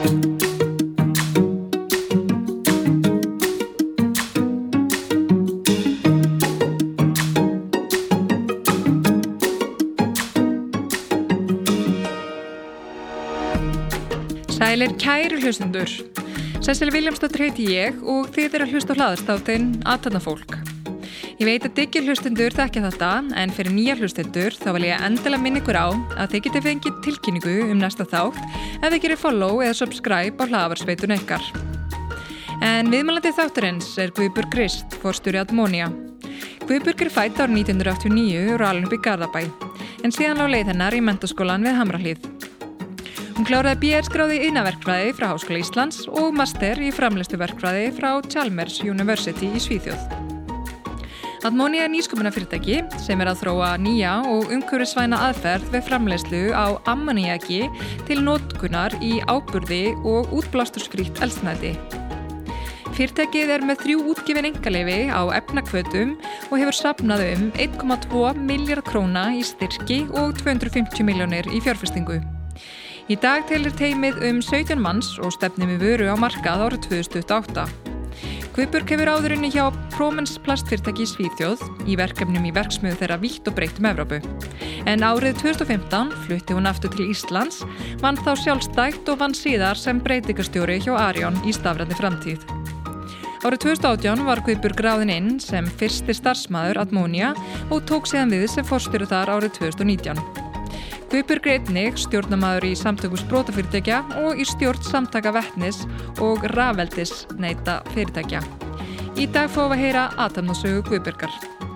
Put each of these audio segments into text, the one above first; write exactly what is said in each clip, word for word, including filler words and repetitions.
Sælir kæru hlustendur. Sesselja Vilhjálmsdóttir heiti ég og þið eru að hlusta á hlaðarstátinn Athafnafólk. Ég veit að dyggir hlustendur þekkja þetta, en fyrir nýja hlustendur þá vil ég endilega minna ykkur á að þið getið fengið tilkynningu um næsta þátt ef þið gerir follow eða subscribe á hlaðvarpsveitunni ykkar. En viðmælandi þáttarins er Guðbjörg Krist, forstjóri Admonia. Guðbjörg er fædd árið nítján hundruð áttatíu og níu og er alin upp í Garðabæ, en síðan lá leið hennar í menntaskólann við Hamrahlíð. Hún kláraði B S-gráðu í iðnaverkfræði frá Háskóla Íslands og master í framleiðsluverkfræði frá Chalmers University í Svíþjóð. Admonia er nýsköpunarfyrirtæki sem er að þróa nýja og umhverfisvæna aðferð við framleiðslu á ammoníaki til notkunar í áburði og útblástursfrítt eldsneyti. Fyrirtækið er með þrjú útgefin einkaleyfi á efnahvötum og hefur safnað um einn komma tvo milljarða króna í styrki og tvö hundruð fimmtíu milljónir í fjárfestingu. Í dag telir teymið um sautján manns og stefnir með vöru á markað árið tvö þúsund tuttugu og átta. Guðbjörg hefur áður unnið hjá Promens plastfyrirtæki í Svíþjóð í verkefnum í verksmiðju þeirra vítt og breytt um Evrópu. En árið tvö þúsund og fimmtán flutti hún aftur til Íslands, vann þá sjálfstætt og vann síðar sem breytingarstjóri hjá Arion í stafrænni framtíð. Árið tvö þúsund og átján var Guðbjörg ráðin inn sem fyrsti starfsmaður Admonia og tók síðan við sem forstjóri þar árið tvö þúsund og nítján. Guðbjörg er einnig stjórnarmaður í samtökum sprotafyrirtækja og í stjórn samtaka vetnis og rafeldisneita fyrirtækja. Í dag fáum við að heyra athafnasögu Guðbjörgar.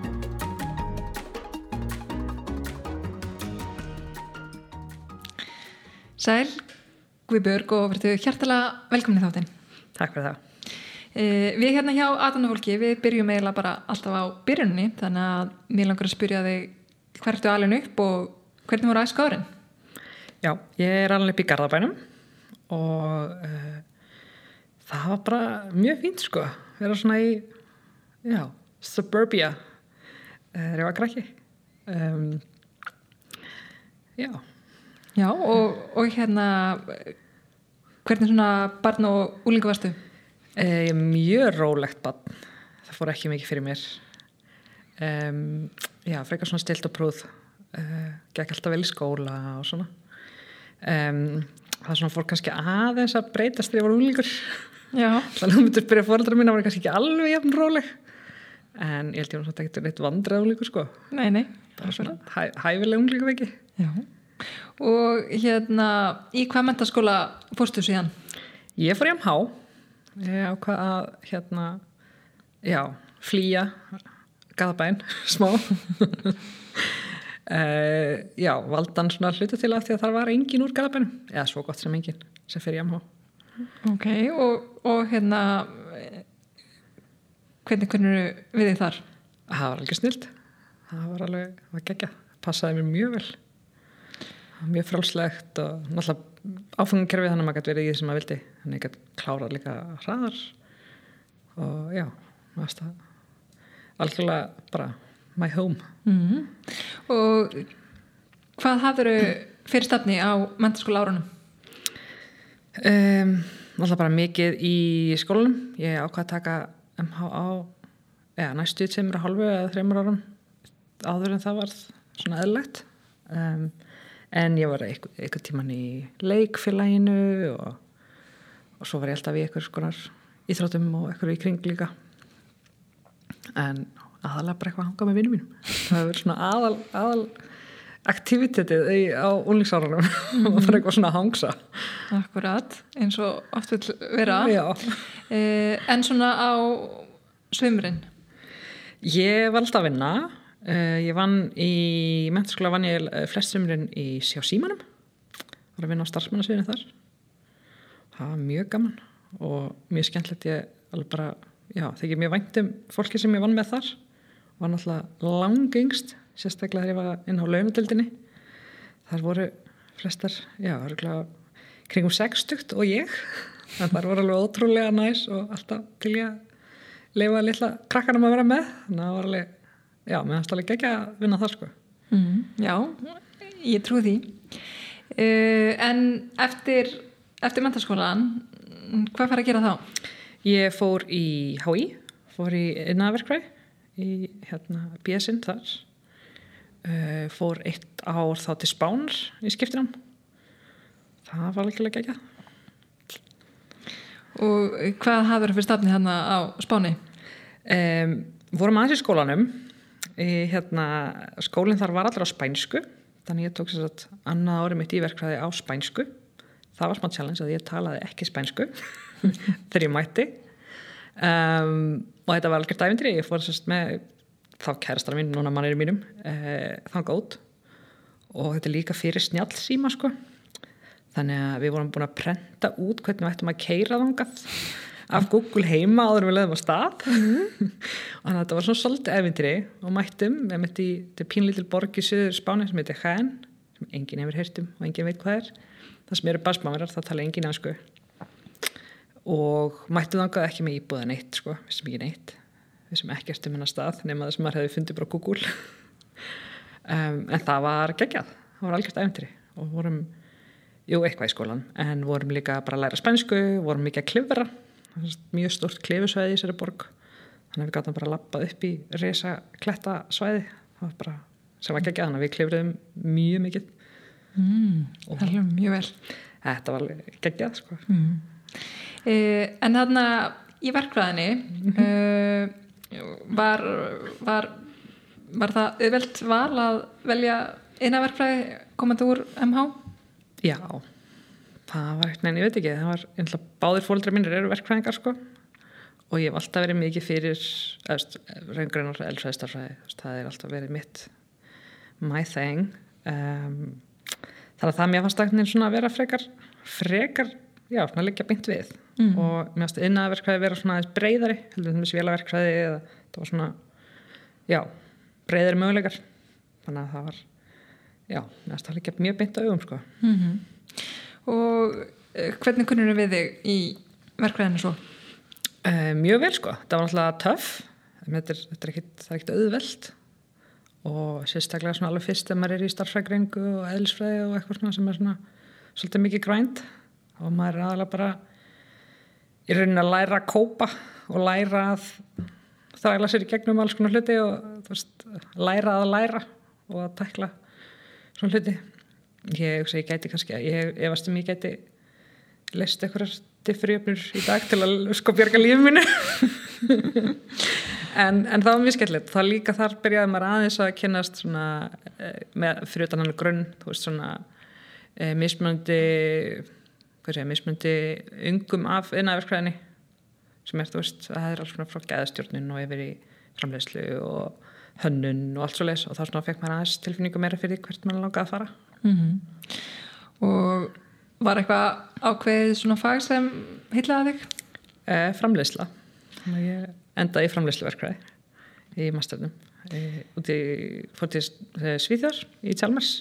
Sæl, Guðbjörg, og verðu hjartalega velkomin í þáttinn. Takk fyrir það. Eh, við hérna hjá Athafnafólki, við byrjum eiginlega bara alltaf á byrjunni, þannig að mér langar að spyrja þig hver ertu alin upp og hvernig voru æsku árin? Já, ég er alveg upp í Garðabænum og uh, það var bara mjög fínt sko, vera svona í, já, suburbia þegar ég var krakki. Um, já. Já, og, og hérna, hvernig svona barn og unglingur varstu? Uh, mjög rólegt barn, það fór ekki mikið fyrir mér. Um, já, frekar svona stilt og prúð. Uh, gekk alltaf vel í skóla og svona um, það er svona fór kannski aðeins að breytast þegar ég var unglingur. Já. Þannig að myndir byrja foreldrar mína var kannski ekki alveg jafn róleg, en ég held ég var svona ekkert neitt vandræð unglingur sko. Nei, nei, bara svona hæ, hæfileg unglingur ekki. Já. Og hérna, í hvað menntaskóla fórstu síðan? Ég fór í M H. Ég ákvað að hérna, já, flýja Garðabæn smá. Uh, já, valdan svona hluta til af því að það var engin úr Garðabænum, eða svo gott sem engin sem fyrir í M H. Ok, og, og hérna hvernig hvernig við þið þar? Það var alveg snilt, það var alveg það var geggjað, passaði mér mjög vel, mjög frjálslegt og náttúrulega áfangakerfið þannig að maður gæti verið í því sem maður vildi, þannig að ég gæti klárað líka hraðar og já, það algjörlega bara my home. Mm-hmm. Og hvað hafðirðu fyrir stafni á menntaskóla árunum? Um, alltaf bara mikið í skólanum. Ég ákvað að taka M H á ja, næstu tveimur og hálfu eða þreimur árum áður en það var svona eðlilegt. Um, en ég var eitthvað, eitthvað tíman í leikfélaginu og, og svo var ég alltaf í eitthvað skonar íþróttum og eitthvað í kring líka. En aðalega bara eitthvað að hanga með vinum mínum. Það hefur verið svona aðal, aðal aktivitetið á unglingsárunum mm. og bara eitthvað svona að hangsa. Akkurat, eins og oft vil vera. Já. Eh, en svona á svimurinn? Ég var alltaf að vinna. Eh, ég vann í menntaskóla vann ég flest svimurinn í Sjá Símanum. Var að vinna á starfsmannasviðinu þar. Það var mjög gaman og mjög skemmtilegt. Ég alveg bara, já, þykir mjög vænt um fólki sem ég vann með þar. Var náttúrulega langengst, sérstaklega þegar ég var inn á launadeildinni. Þar voru flestar, já, örgulega kringum sextugt og ég. En þar voru alveg ótrúlega næs og alltaf til ég að lifa litla krakkanum að vera með. Þannig að það var alveg, já, mér fannst alveg ekki að vinna þar sko. Mm, já, ég trúi því. Uh, en eftir, eftir menntaskólan, hvað fær að gera þá? Ég fór í H I, fór í iðnaðarverkfræði, í hérna B S-inn þar. Uh, fór eitt ár þá til Spánar í skiptinám. Það var alveg ekki. Og hvað hafður fyrir stafni hérna á Spáni? Um, vorum aðeins í skólanum. Í, hérna, skólinn þar var allir á spænsku. Þannig ég tók sér að annað ári mitt í verkfræði á spænsku. Það var smá challenge að ég talaði ekki spænsku þegar ég mætti. Um, og þetta var algjört ævintýri. Ég fór sérst með þá kærastar minn, núna mannir mínum e, þangað út og þetta er líka fyrir snjallsíma sko. Þannig að við vorum búin að prenta út hvernig við ættum að keyra þangað af Google heima áður en við leiðum á stað mm. og þannig að þetta var svona svolítið ævintýri og mættum, við mætti í þetta pínlítil borg í Suður Spáni sem heitir Jaén sem enginn hefur heyrt um og enginn veit hvað er það sem eru basmáverar, það tala enginn ensku og mættum þangað ekki með íbúða neitt sko, vissum ekki neitt sem ekkert um hennar stað nema það sem maður hefði fundið bara á Google um, en það var geggjað það var algjört ævintýri og vorum jú, eitthvað í skólan en vorum líka bara að læra spænsku vorum mikið að klifra mjög stórt klifusvæði í þessari borg þannig að við gátum bara að labba upp í risa kletta svæði það var bara, sem var geggjað þannig að við klifruðum mjög mikið mm, það er mjög vel þetta var geggjað sko. mm. eh, en þarna í verkfræðinni mm-hmm. eh, Var, var, var það auðvelt val að velja iðnaðarverkfræði komandi úr M H? Já, það var ekkert neina, ég veit ekki, það var einhverja báðir fóreldrar mínir eru verkfræðingar sko og ég hef alltaf verið mikið fyrir raungreinar eldfræðistarfræði, það er alltaf verið mitt my thing um, þannig að það mér fannst staknin svona að vera frekar, frekar já, svona liggja beint við mm. og mér fannst iðnaðarverkfræði vera svona aðeins breiðari heldur þessi vélaverkfræði eða það var svona, já, breiðari möguleikar þannig að það var já, mér fannst það liggja mjög beint á augum sko. Mm-hmm. Og uh, hvernig kunnur við þig í verkfræðinu svo? Uh, mjög vel sko, það var alltaf töff þetta er, þetta er ekkit, það er ekkit auðvelt og sérstaklega svona alveg fyrst þegar maður er í starffræðigreiningu og eðlisfræði og eitthvað svona sem er svona svolítið mikið grind og maður er aðalega bara í rauninni að læra að kópa og læra að þræla sér í gegnum alls konar hluti og þú veist, læra að læra og að tækla svona hluti ég, ég gæti kannski, ég efast um ég gæti lest einhverjar diffurjöfnur í dag til að sko bjarga lífið mínu en, en það var mjög skemmtilegt það líka þar byrjaði maður aðeins að kynnast svona með fyrir utan hann grunn þú veist svona e, mismunandi hvað segja, mismundi ungum af iðnaðarverkfræðinni sem er, þú veist, það er alls svona frá gæðastjórnin og yfir í framleiðslu og hönnun og allt svo leis og þá svona fekk maður aðeins tilfinningu meira fyrir hvert maður langaði að fara mm-hmm. Og var eitthvað ákveðið svona fag sem heillaði þig? Eh, framleiðsla þannig að ég endaði í framleiðsluverkfræði í masternum e, út í, fór til Svíþjóðar í Chalmers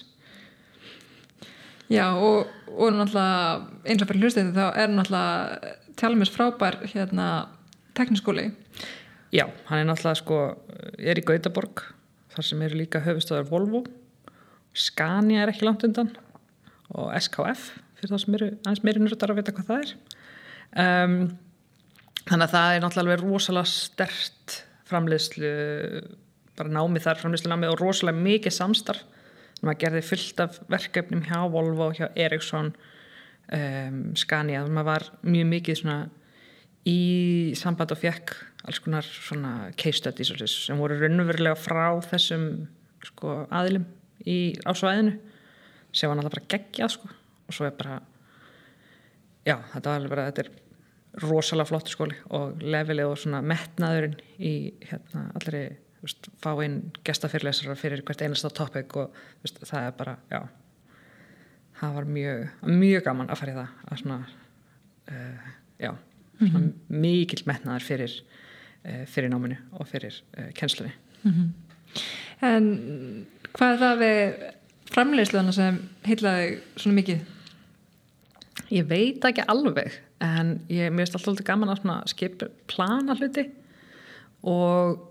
Já, og, og náttúrulega eins og fyrir hlustið þá er náttúrulega Chalmers frábær hérna tekniskóli. Já, hann er náttúrulega sko, er í Gautaborg þar sem eru líka höfuðstöðar Volvo Scania er ekki langt undan og S K F fyrir það sem eru aðeins meiri nördar að vita hvað það er um, þannig að það er náttúrulega rosalega sterkt framleiðslu bara námið þar framleiðslu námið og rosalega mikið samstarf maður gerði fullt af verkefnum hjá Volvo, hjá Ericsson um, Scania, maður var mjög mikið svona í samband og fekk alls konar svona case studies sem voru raunverulega frá þessum sko, aðilum í, á svæðinu sem var náttúrulega bara geggjað sko. Og svo er bara já, þetta var bara, þetta er rosalega flottur skóli og levelið og svona metnaðurinn í hérna allri veist, fá inn gestafyrirlesarar fyrir hvert einasta topic og veist, það er bara, já það var mjög, mjög gaman að fara í það að svona uh, já, svona mm-hmm. mikill metnaður fyrir uh, fyrir náminu og fyrir uh, kennslunni mm-hmm. En hvað er það við framleiðsluna sem heillaði svona mikið? Ég veit ekki alveg en ég, mér finnst alltaf gaman að svona skipa plana hluti og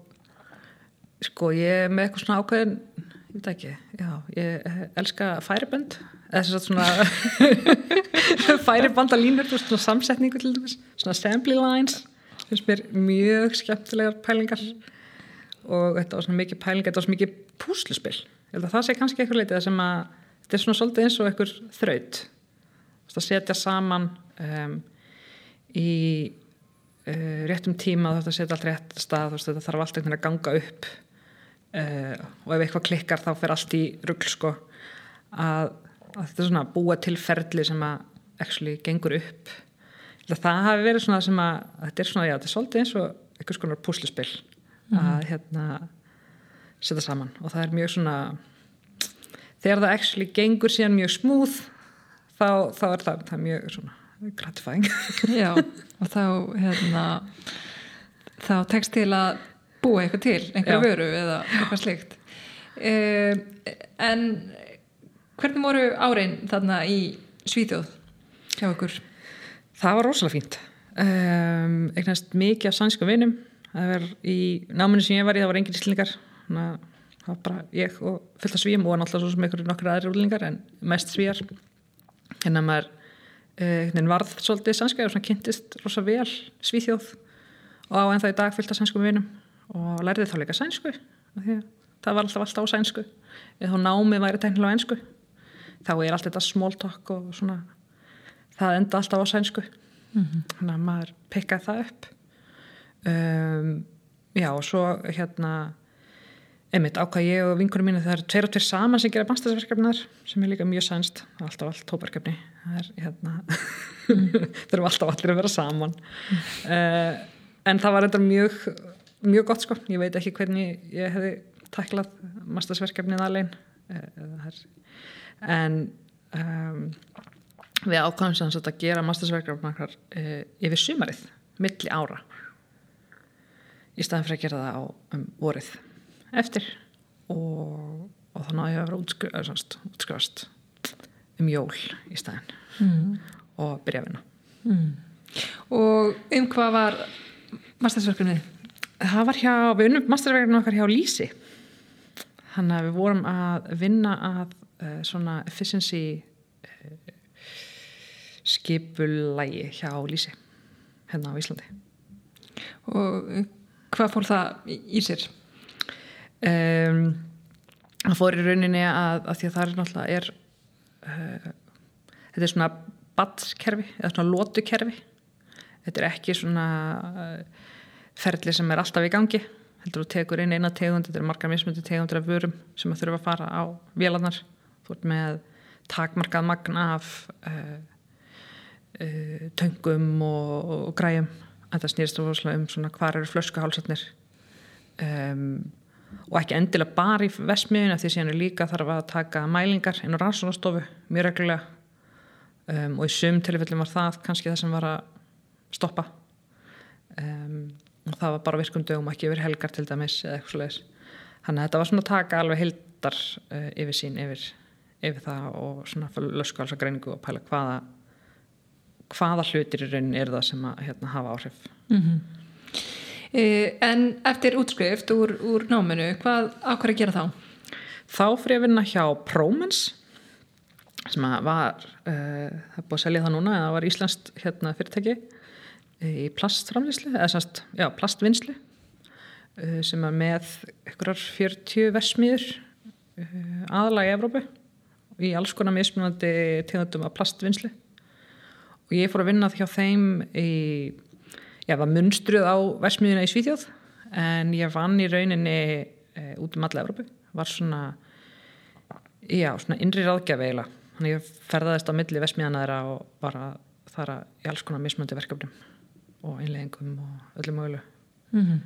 sko ég er með eitthvað svona ákveðin ég veit ekki, já, ég elska færibönd þess að svona færibandalínur, svona samsetningu til dæmis, svona assembly lines, finnst mér mjög skemmtilegar pælingar og þetta var svona mikið pælingar, þetta var svona mikið púsluspil. Ég held að það sé kannski eitthvað leitið sem að þetta er svona svolítið eins og einhver þraut. Að setja saman um, í uh, réttum tíma, þetta setja allt rétt stað, þetta þarf allt einhvern veginn að ganga upp uh, og ef eitthvað klikkar þá fer allt í rugl sko, að, að þetta er svona búa til ferli sem að actually gengur upp. Það hafi verið svona sem að þetta er svona, já, þetta er svolítið eins og einhvers konar púsluspil mm-hmm. að hérna setja saman og það er mjög svona þegar það actually gengur síðan mjög smooth þá, þá er það, það er mjög svona gratifying. Já, og þá hérna þá tekst til að búa eitthvað til einhverju vöru eða eitthvað slíkt. Uh, en hvernig voru árin þarna í Svíþjóð hjá ykkur? Það var rosalega fínt. Um, eignast mikið af sænskum vinum. Það var í náminu sem ég var í, það var engin íslendingar. Þannig að það var bara ég og fullt af svíum og náttúrulega svo sem ykkur nokkur aðrir útlendingar en mest svíjar. Þannig að maður uh, varð svolítið sænska og svona kynntist rosa vel Svíþjóð og á ennþá í dag fullt af sænskum vinum og lærði þá líka sænsku. Því að það var alltaf alltaf á sænsku. Eða þá námið væri tæknilega á ensku. Þá er allt þetta small talk og svona það enda alltaf á sænsku mm-hmm. þannig að maður pikkaði það upp um, já og svo hérna einmitt ákvað ég og vinkunum mínu það eru tveir og tveir saman sem gera mastersverkefniðar sem er líka mjög sænst, það er alltaf allt tóparkefni það er hérna þurfum alltaf allir að vera saman mm. uh, en það var enda mjög mjög gott sko, ég veit ekki hvernig ég hefði taklað mastersverkefnið alveg uh, en um, við ákvæmum sem að gera mastersverkefni uh, yfir sumarið, milli ára í staðin fyrir að gera það á um, vorið eftir og, og þá náði ég að vera útskrifast, útskrifast um jól í staðin mm. og byrja að vinna mm. Og um hvað var mastersverkefnið? Það var hjá, við unnum mastersverkefnið okkar hjá Lýsi þannig að við vorum að vinna að uh, svona efficiency uh, skipulægi hjá Lýsi hérna á Íslandi. Og hvað fór það í sér? Um, það fór í rauninni að, að því að það er náttúrulega er uh, þetta er svona batskerfi eða svona lótukerfi þetta er ekki svona uh, ferli sem er alltaf í gangi heldur þú tekur inn eina tegund þetta er margar mismunandi tegundir af vörum sem að þurfa að fara á vélarnar þú ert með takmarkað magn af uh, uh, töngum og, og græjum en það snýrst um svona hvar eru flöskuhálsarnir um og ekki endilega bara í verksmiðjunni því síðan er líka þarf að taka mælingar inn á rannsóknarstofu mjög reglulega um, og í sum tilfellum var það kannski það sem var að stoppa um, og það var bara virkum dögum ekki yfir helgar til dæmis eða eitthvað svoleiðis þannig að þetta var svona að taka alveg heildar uh, yfir sín yfir, yfir það og svona löskuhalsagreiningu og pæla hvaða hvaða hlutir í rauninni er það sem að hérna, hafa áhrif mhm En eftir útskrift úr, úr náminu, hvað ákvað að gera þá? Þá fyrir að vinna hjá Promens sem var, uh, það er búið að selja það núna, það var íslenskt hérna, fyrirtæki í plastframleiðslu, eða semst, já, plastvinnslu uh, sem er með einhverjar fjörutíu verksmiðjur uh, aðalega í Evrópu í alls konar mismunandi tegundum af plastvinnslu og ég fór að vinna hjá þeim í ég var munstruð á verksmiðjuna í Svíþjóð en ég vann í rauninni e, út um alla Evrópu var svona já, svona innri ráðgjafi eiginlega þannig ég ferðaðist á milli verksmiðjana þeirra og var að fara í alls konar mismunandi verkefnum og innleggingum og öllu mögulegu mm-hmm.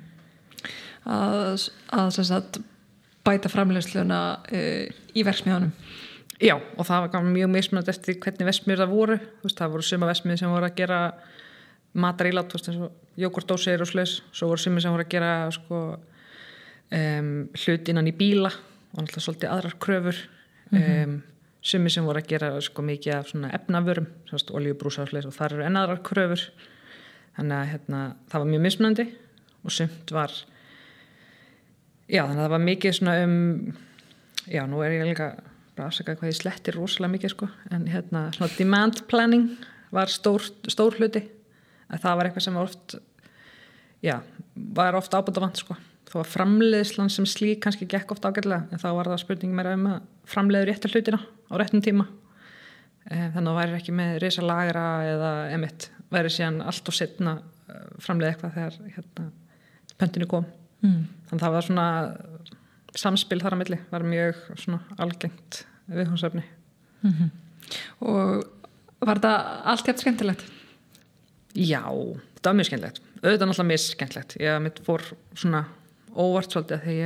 að, að sem sagt bæta framleiðsluna e, í verksmiðjunum Já, og það var mjög mismunandi eftir hvernig verksmiðjur það voru þú veist, það voru suma verksmiðjur sem voru að gera matarílát, þú veist, eins og jógurtdósir og slags, svo voru sumir sem voru að gera sko, um, hlut innan í bíla og náttúrulega svolítið aðrar kröfur mm-hmm. um, sumir sem voru að gera sko, mikið af svona efnavörum olíubrúsa og slags og þar eru enn aðrar kröfur þannig að hérna, það var mjög mismunandi og sumt var já, þannig að það var mikið svona um já, nú er ég líka bara afsaka hvað ég slettir rosalega mikið sko, en hérna svona demand planning var stór, stór hluti, að það var eitthvað sem var oft já, var oft ábúndavant sko, þó að framleiðslan sem slík kannski gekk oft ágætlega, en þá var það spurning meira um að framleiður réttar hlutina á réttum tíma, þannig að það væri ekki með risa lagra eða emitt, væri síðan allt og setna framleið eitthvað þegar hérna, pöntinu kom mm. þannig að það var svona samspil þar á milli, var mjög svona algengt viðfangsefni mm-hmm. Og var það allt jafn skemmtilegt? Já, það var mjög skemmtilegt auðvitað náttúrulega mjög skemmtilegt ég mitt fór svona óvart svolítið þegar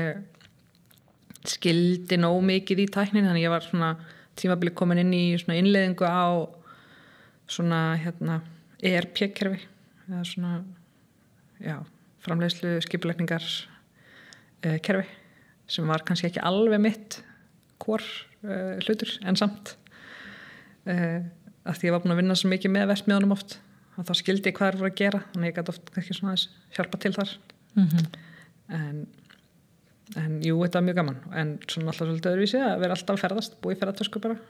ég skildi nóg mikið í tæknin, þannig ég var svona tímabili komin inn í svona innleiðingu á svona hérna E R P-kerfi eða svona já, framleiðslu skipulegningar uh, kerfi sem var kannski ekki alveg mitt hvor uh, hlutur en samt uh, af því ég var búin að vinna svo mikið með verksmiðunum oft og þá skildi ég hvað það voru að gera þannig ég gæti oft ekki svona aðeins hjálpa til þar mm-hmm. en en jú, þetta var mjög gaman en svona alltaf svolítið öðruvísi að vera alltaf að ferðast búið í ferðartösku bara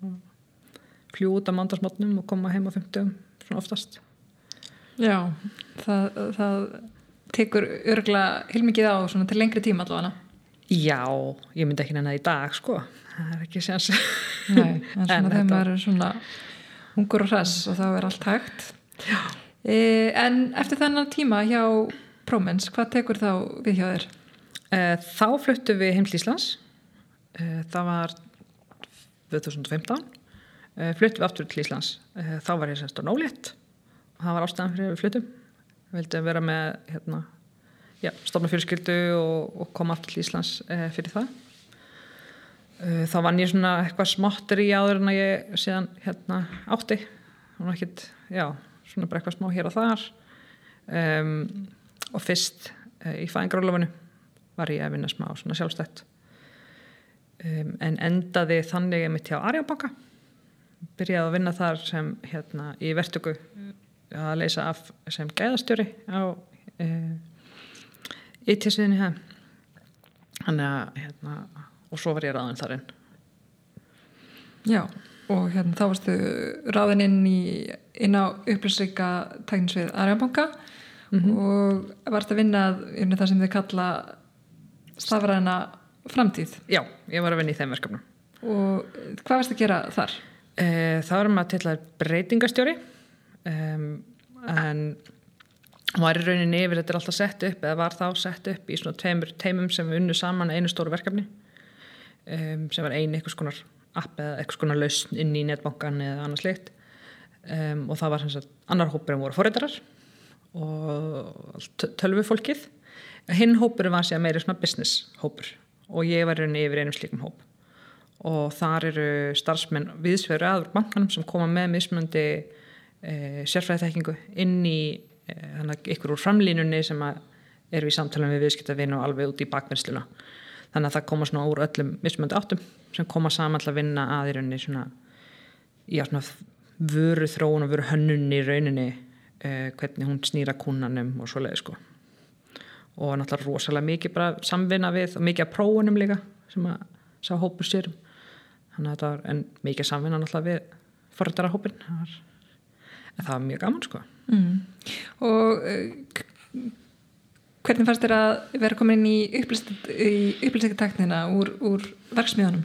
fljú út á mándagsmorgnum og koma heim á fimmtugum svona oftast Já, það, það tekur örgulega heilmikið á svona til lengri tíma allavega Já, ég myndi ekki nenni það í dag sko það er ekki séns Nei, en svona þegar maður er svona ungur og hress og þá er allt hægt e, En eftir þennan tíma hjá Promens, hvað tekur þá við hjá þér? E, þá fluttum við heim til Íslands e, það var tvö þúsund og fimmtán e, fluttum við aftur til Íslands e, þá var ég semst á Nólétt og það var ástæðan fyrir við fluttum við vildum vera með hérna, já, stofna fjölskyldu og, og koma aftur til Íslands e, fyrir það e, þá vann ég svona eitthvað smáttur í áður en að ég síðan hérna átti og ekkit, já, svona bara eitthvað smá hér og þar um, og fyrst e, í fæðingarorlofinu var ég að vinna smá svona sjálfstætt um, en endaði þannig mitt hjá Arion banka byrjaði að vinna þar sem hérna í verktöku að leysa af sem gæðastjóri á e, í tísviðinni það þannig að hérna og svo var ég ráðin þar inn Já, og hérna þá varstu ráðin inn í inn á upplýsleika tæknisvið Arion banka mm-hmm. og varst að vinna inn í það sem þið kalla stafræna framtíð Já, ég var að vinna í þeim verkefnum Og hvað varst að gera þar? E, það var maður til að breytingastjóri um, en var í rauninni yfir þetta er alltaf sett upp eða var þá sett upp í svona tveimur teimum sem við unnu saman einu stóru verkefni um, sem var einu einhvers konar app eða einhvers konar lausn inn í netbankan eða annað slikt um, og það var sem sagt annar hópurinn voru forritarar og tölvufólkið hinn hópurinn var sér meiri svona business hópur og ég var rauninni yfir einum slíkum hóp og þar eru starfsmenn viðsveru aður bankanum sem koma með mismunandi e, sérfræðiþekkingu inn í e, þannig að ykkur úr framlínunni sem að eru í samtalum við viðskiptavin og alveg út í bakvinnsluna þannig að það koma svona úr öllum mismunandi áttum sem koma saman til að vinna að í rauninni svona, já, svona vöru þróun og vöru hönnun í rauninni e, hvernig hún snýra kúnanum og svoleiði sko og náttúrulega rosalega mikið bara samvinna við og mikið að prófunum líka sem að sá hópur sér þannig að þetta var en mikið samvinna náttúrulega við forritara hópin það var, en það var mjög gaman sko mm. Og uh, hvernig fannst þér að vera komin í upplýsingateknina úr, úr verksmiðunum?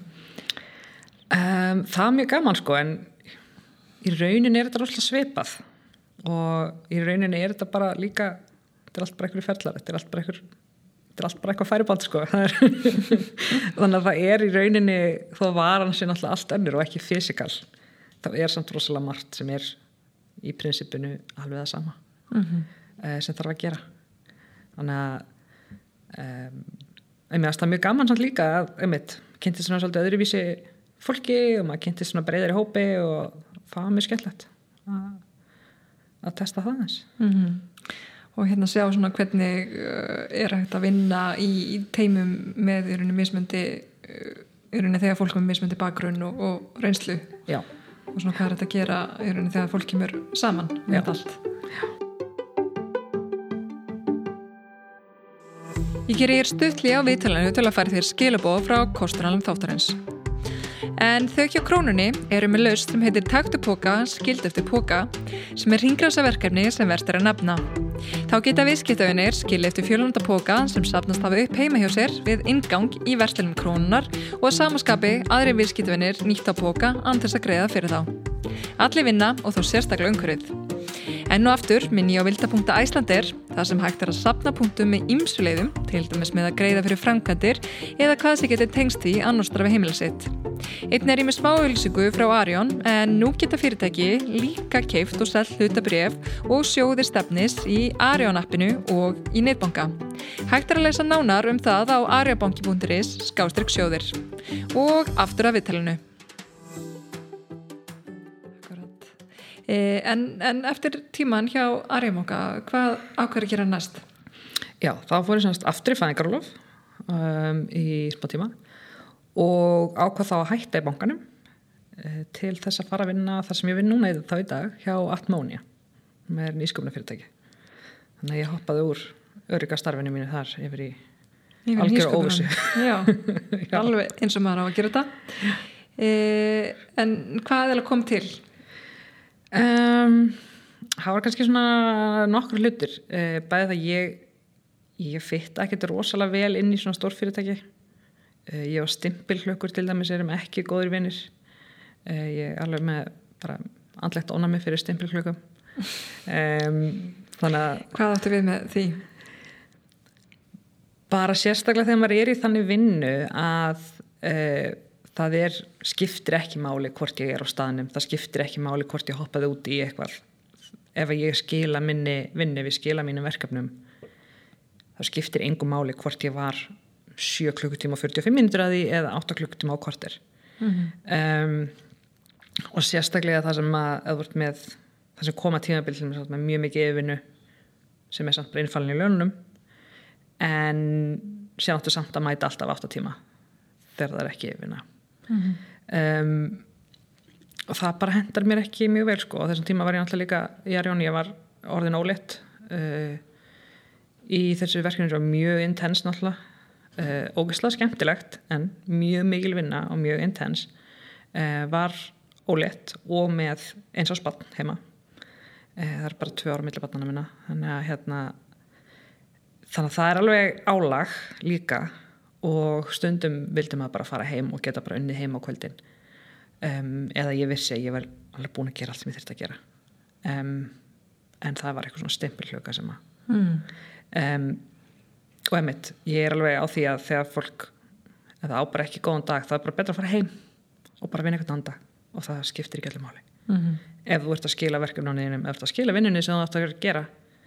Um, það var mjög gaman sko en í rauninni er þetta rosalega svipað og í rauninni er þetta bara líka þetta er allt bara einhverju ferlar, þetta er allt bara einhver þetta er allt bara eitthvað færiband sko þannig að það er í rauninni þó var hann sér náttúrulega allt önnur og ekki fysikal, það er samt rosalega margt sem er í prinsipinu alveg það sama mm-hmm. uh, sem þarf að gera þannig að um, einmitt það er mjög gaman samt líka að einmitt kynntist svona svolítið öðruvísi fólki og maður kynntist svona breiðari hópi og það var mjög skemmtilegt að, að testa það eins mm-hmm. Og hérna sjá svona hvernig uh, er hægt að vinna í, í teimum með í rauninni mismundi uh, í rauninni þegar fólk með mismundi bakgrunn og, og reynslu Já. Og svona hvað er þetta að gera í rauninni þegar fólk kemur saman með Já. Allt Já. Ég geri hér stuttli á viðtalinu til að færa þér skilaboð frá kostunarlegum þáttarins En þau hjá Krónunni eru með lausn sem heitir Taktu poka, skildu eftir poka, sem er hringrásaverkefni sem vert er að nefna. Þá geta viðskiptavinir skilið eftir fjölhundra poka sem safnast hafa upp heima hjá sér við inngang í verslunum Krónunnar og að samaskapi aðri viðskiptavinir nýtt á poka án þess að greiða fyrir þá. Allir vinna og þó sérstaklega umhverfið. Enn og aftur minni ég á vilda punktur Icelandair, þar sem hægt er að safna punktum með ýmsu leiðum, til dæmis með að greiða fyrir framkvæmdir eða hvað sem getur tengst því annars þar við heimilið sitt. Einn er í með smá auglýsingu frá Arion, en nú geta fyrirtæki líka keypt og selt hlutabréf og sjóði stefnis í Arion-appinu og í netbanka. Hægt er að lesa nánar um það á arionbanki punktur is skástrek sjóðir. Og aftur að viðtalinu. En, en eftir tíman hjá Arionbanka, hvað ákveður að gera næst? Já, þá fór ég semst aftur í fæðingarorlof um, í smá tíma og ákvað þá að hætta í bankanum uh, til þess að fara að vinna það sem ég vinn núna í þá í dag hjá Atmonia með nýsköpunarfyrirtæki. Þannig að ég hoppaði úr örygga starfinu mínu þar yfir í algjör óvissu. Já, Já. Alveg eins og maður á að gera þetta. Eh, en hvað er að koma til? Um, það var kannski svona nokkur hlutir uh, bæði það ég ég fitta ekkert rosalega vel inn í svona stórfyrirtæki uh, ég var stimpilhlökkur til dæmis erum ekki góðir vinir uh, ég er alveg með bara andlegt ónæmi fyrir stimpilhlökkum um, þannig að hvað áttu við með því? Bara sérstaklega þegar maður er í þannig vinnu að uh, það er, skiptir ekki máli hvort ég er á staðnum, það skiptir ekki máli hvort ég hoppaði út í eitthvað. Ef ég skila minni vinni við skila mínum verkefnum, það skiptir engu máli hvort ég var sjö klukkutíma og fjörutíu og fimm mínútur að því eða átta klukkutíma á korter. Mm-hmm. Um, og sérstaklega það sem að, að vart með, það sem koma tímabil sem er með mjög mikið yfirvinnu sem er samt bara innfallin í laununum, en sér áttu samt að mæta alltaf átta tíma þegar það er ekki yfirvinna. Mm-hmm. Um, og það bara hendar mér ekki mjög vel sko. Á þessum tíma var ég náttúrulega líka í Arion, ég var orðin ólétt uh, í þessu verkefni sem var mjög intens náttúrulega uh, ógeðslega skemmtilegt en mjög mikil vinna og mjög intens uh, var ólétt og með eins og spann heima uh, það er bara tvö ára milli barnanna minna þannig að hérna þannig að það er alveg álag líka og stundum vildi maður bara fara heim og geta bara unnið heim á kvöldin um, eða ég vissi að ég var alveg búin að gera allt sem ég þurfti að gera um, en það var eitthvað svona stimpilhlöka sem að mm. um, og einmitt, ég er alveg á því að þegar fólk eða á bara ekki góðan dag, það er bara betra að fara heim og bara vinna eitthvað annan dag og það skiptir ekki allir máli mm-hmm. ef þú ert að skila verkefnunum, ef þú ert að skila vinnunni sem þú ætti að gera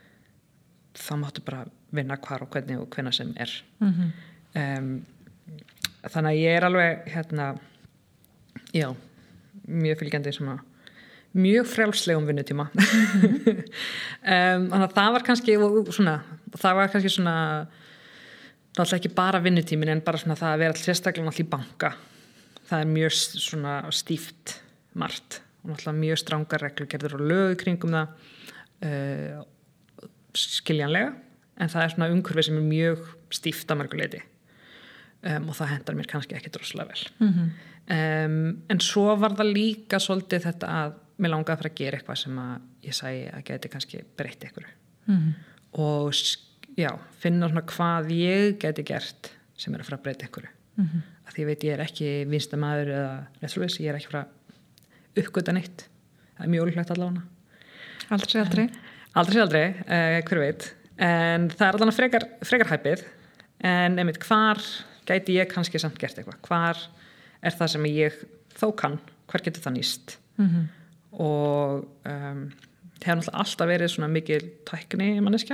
þá máttu bara vinna hvar og hvernig og hvenær sem er mm-hmm. Um, þannig að ég er alveg hérna já, mjög fylgjandi svona, mjög frjálslegum vinnutíma mm-hmm. um, þannig að það var kannski svona, það var kannski svona náttúrulega ekki bara vinnutímin en bara svona það að vera alltaf sérstaklega náttúrulega í banka það er mjög svona stíft margt og náttúrulega mjög strangar reglugerðir og lög kringum það uh, skiljanlega en það er svona umhverfi sem er mjög stíft að mörguleiti Um, og það hendar mér kannski ekki droslega vel mm-hmm. um, en svo var það líka svolítið þetta að mér langaði að fara að gera eitthvað sem að ég sæi að geti kannski breytt ykkur mm-hmm. og já, finna svona hvað ég geti gert sem er að fara að breyta ykkur mm-hmm. að því ég veit ég er ekki vinstamaður eða réttsluvis, ég er ekki fara að uppgöta neitt, það er mjög ólíklegt allavega aldrei sé aldrei aldrei sé aldrei, uh, hver veit en það er allavega frekar, frekar hæpið en einmitt hvar gæti ég kannski samt gert eitthvað hvar er það sem ég þó kann hver getur það nýst mm-hmm. og um, það hefur náttúrulega alltaf verið svona mikil tækni manneskja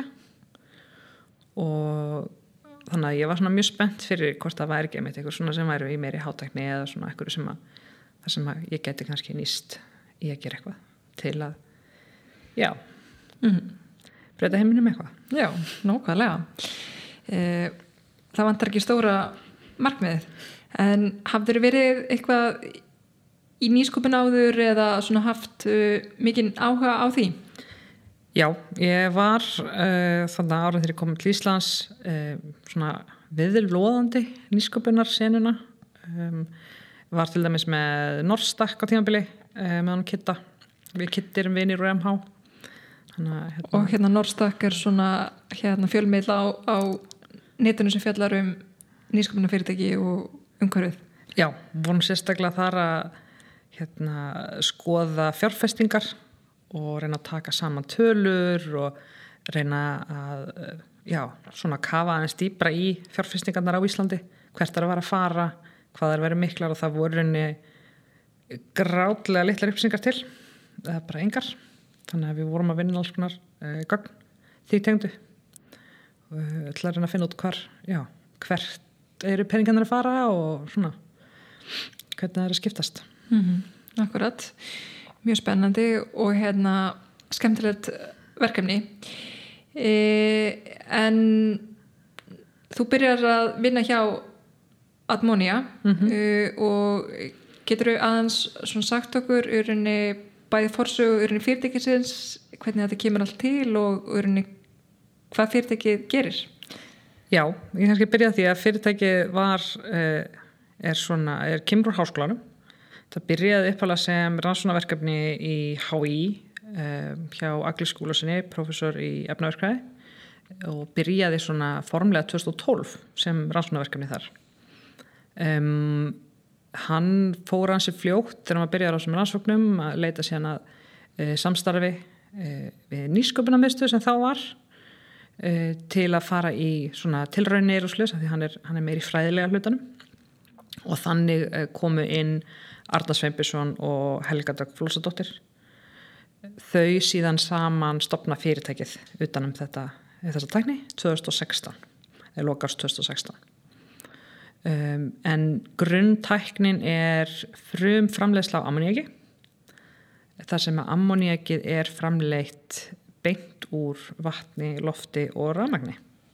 og þannig að ég var svona mjög spennt fyrir hvort það væri ekki einmitt eitthvað svona sem væri í meiri hátækni eða svona eitthvað sem að það sem að ég gæti kannski nýst í að gera eitthvað til að já mm-hmm. breyta heiminum eitthvað Já, nákvæmlega eh, það vantar ekki stóra markmiðið, en hafður verið eitthvað í nýsköpun áður eða svona haft uh, mikinn áhuga á því? Já, ég var uh, þannig árið þegar ég kom til Íslands uh, svona viðlóðandi nýsköpunar senuna um, var til dæmis með Norstak á tímabili eh, með hann Kitta, við Kittir vinir úr M H. Hanna, hérna. Og hérna Norstak er svona hérna fjölmiðl á, á netinu sem fjallar um nýsköpunarfyrirtæki og umhverfið. Já, vorum sérstaklega þar að hérna, skoða fjárfestingar og reyna að taka saman tölur og reyna að já, svona kafa aðeins dýpra í fjárfestingarnar á Íslandi, hvert er að vera að fara, hvað er verið miklar, og það voru reyni grátlega litlar upplýsingar til, eða bara engar. Þannig að við vorum að vinna alls konar uh, gagn því tengdu uh, til að reyna að finna út hvar, já, hvert eru peningarnir að fara og svona hvernig það er að skiptast. Mm-hmm. Akkurat, mjög spennandi og hérna skemmtilegt verkefni. E, en þú byrjar að vinna hjá Admonia mm-hmm. uh, og getur þú aðeins svona sagt okkur urinni bæði forsögu urinni fyrirtækisins, hvernig þetta kemur allt til og urinni hvað fyrirtækið gerir? Já, ég kannski byrja því að fyrirtækið var uh, er svona, er kemur úr háskólanum. Það byrjaði uppalega sem rannsóknarverkefni í H I um, hjá Agli Skúlasyni, prófessor í efnaverkfræði, og byrjaði svona formlega tvö þúsund og tólf sem rannsóknarverkefni þar. Um, hann fór hansi fljótt þegar maður byrjaði á þessum rannsóknum að leita síðan að e, samstarfi e, við nýsköpunarmiðstöð sem þá var e, til að fara í svona tilraunir og slös, því hann er, hann er meir í fræðilega hlutanum, og þannig e, komu inn Arnar Sveinbjörnsson og Helga Dögg Flósadóttir. Þau síðan saman stofna fyrirtækið utanum þetta, þessa tækni tvö þúsund og sextán, eða lokast tvö þúsund og sextán. Um, en grunntæknin er frum framleiðsla á ammoníaki, þar sem að ammoníakið er framleitt beint úr vatni, lofti og rafmagni.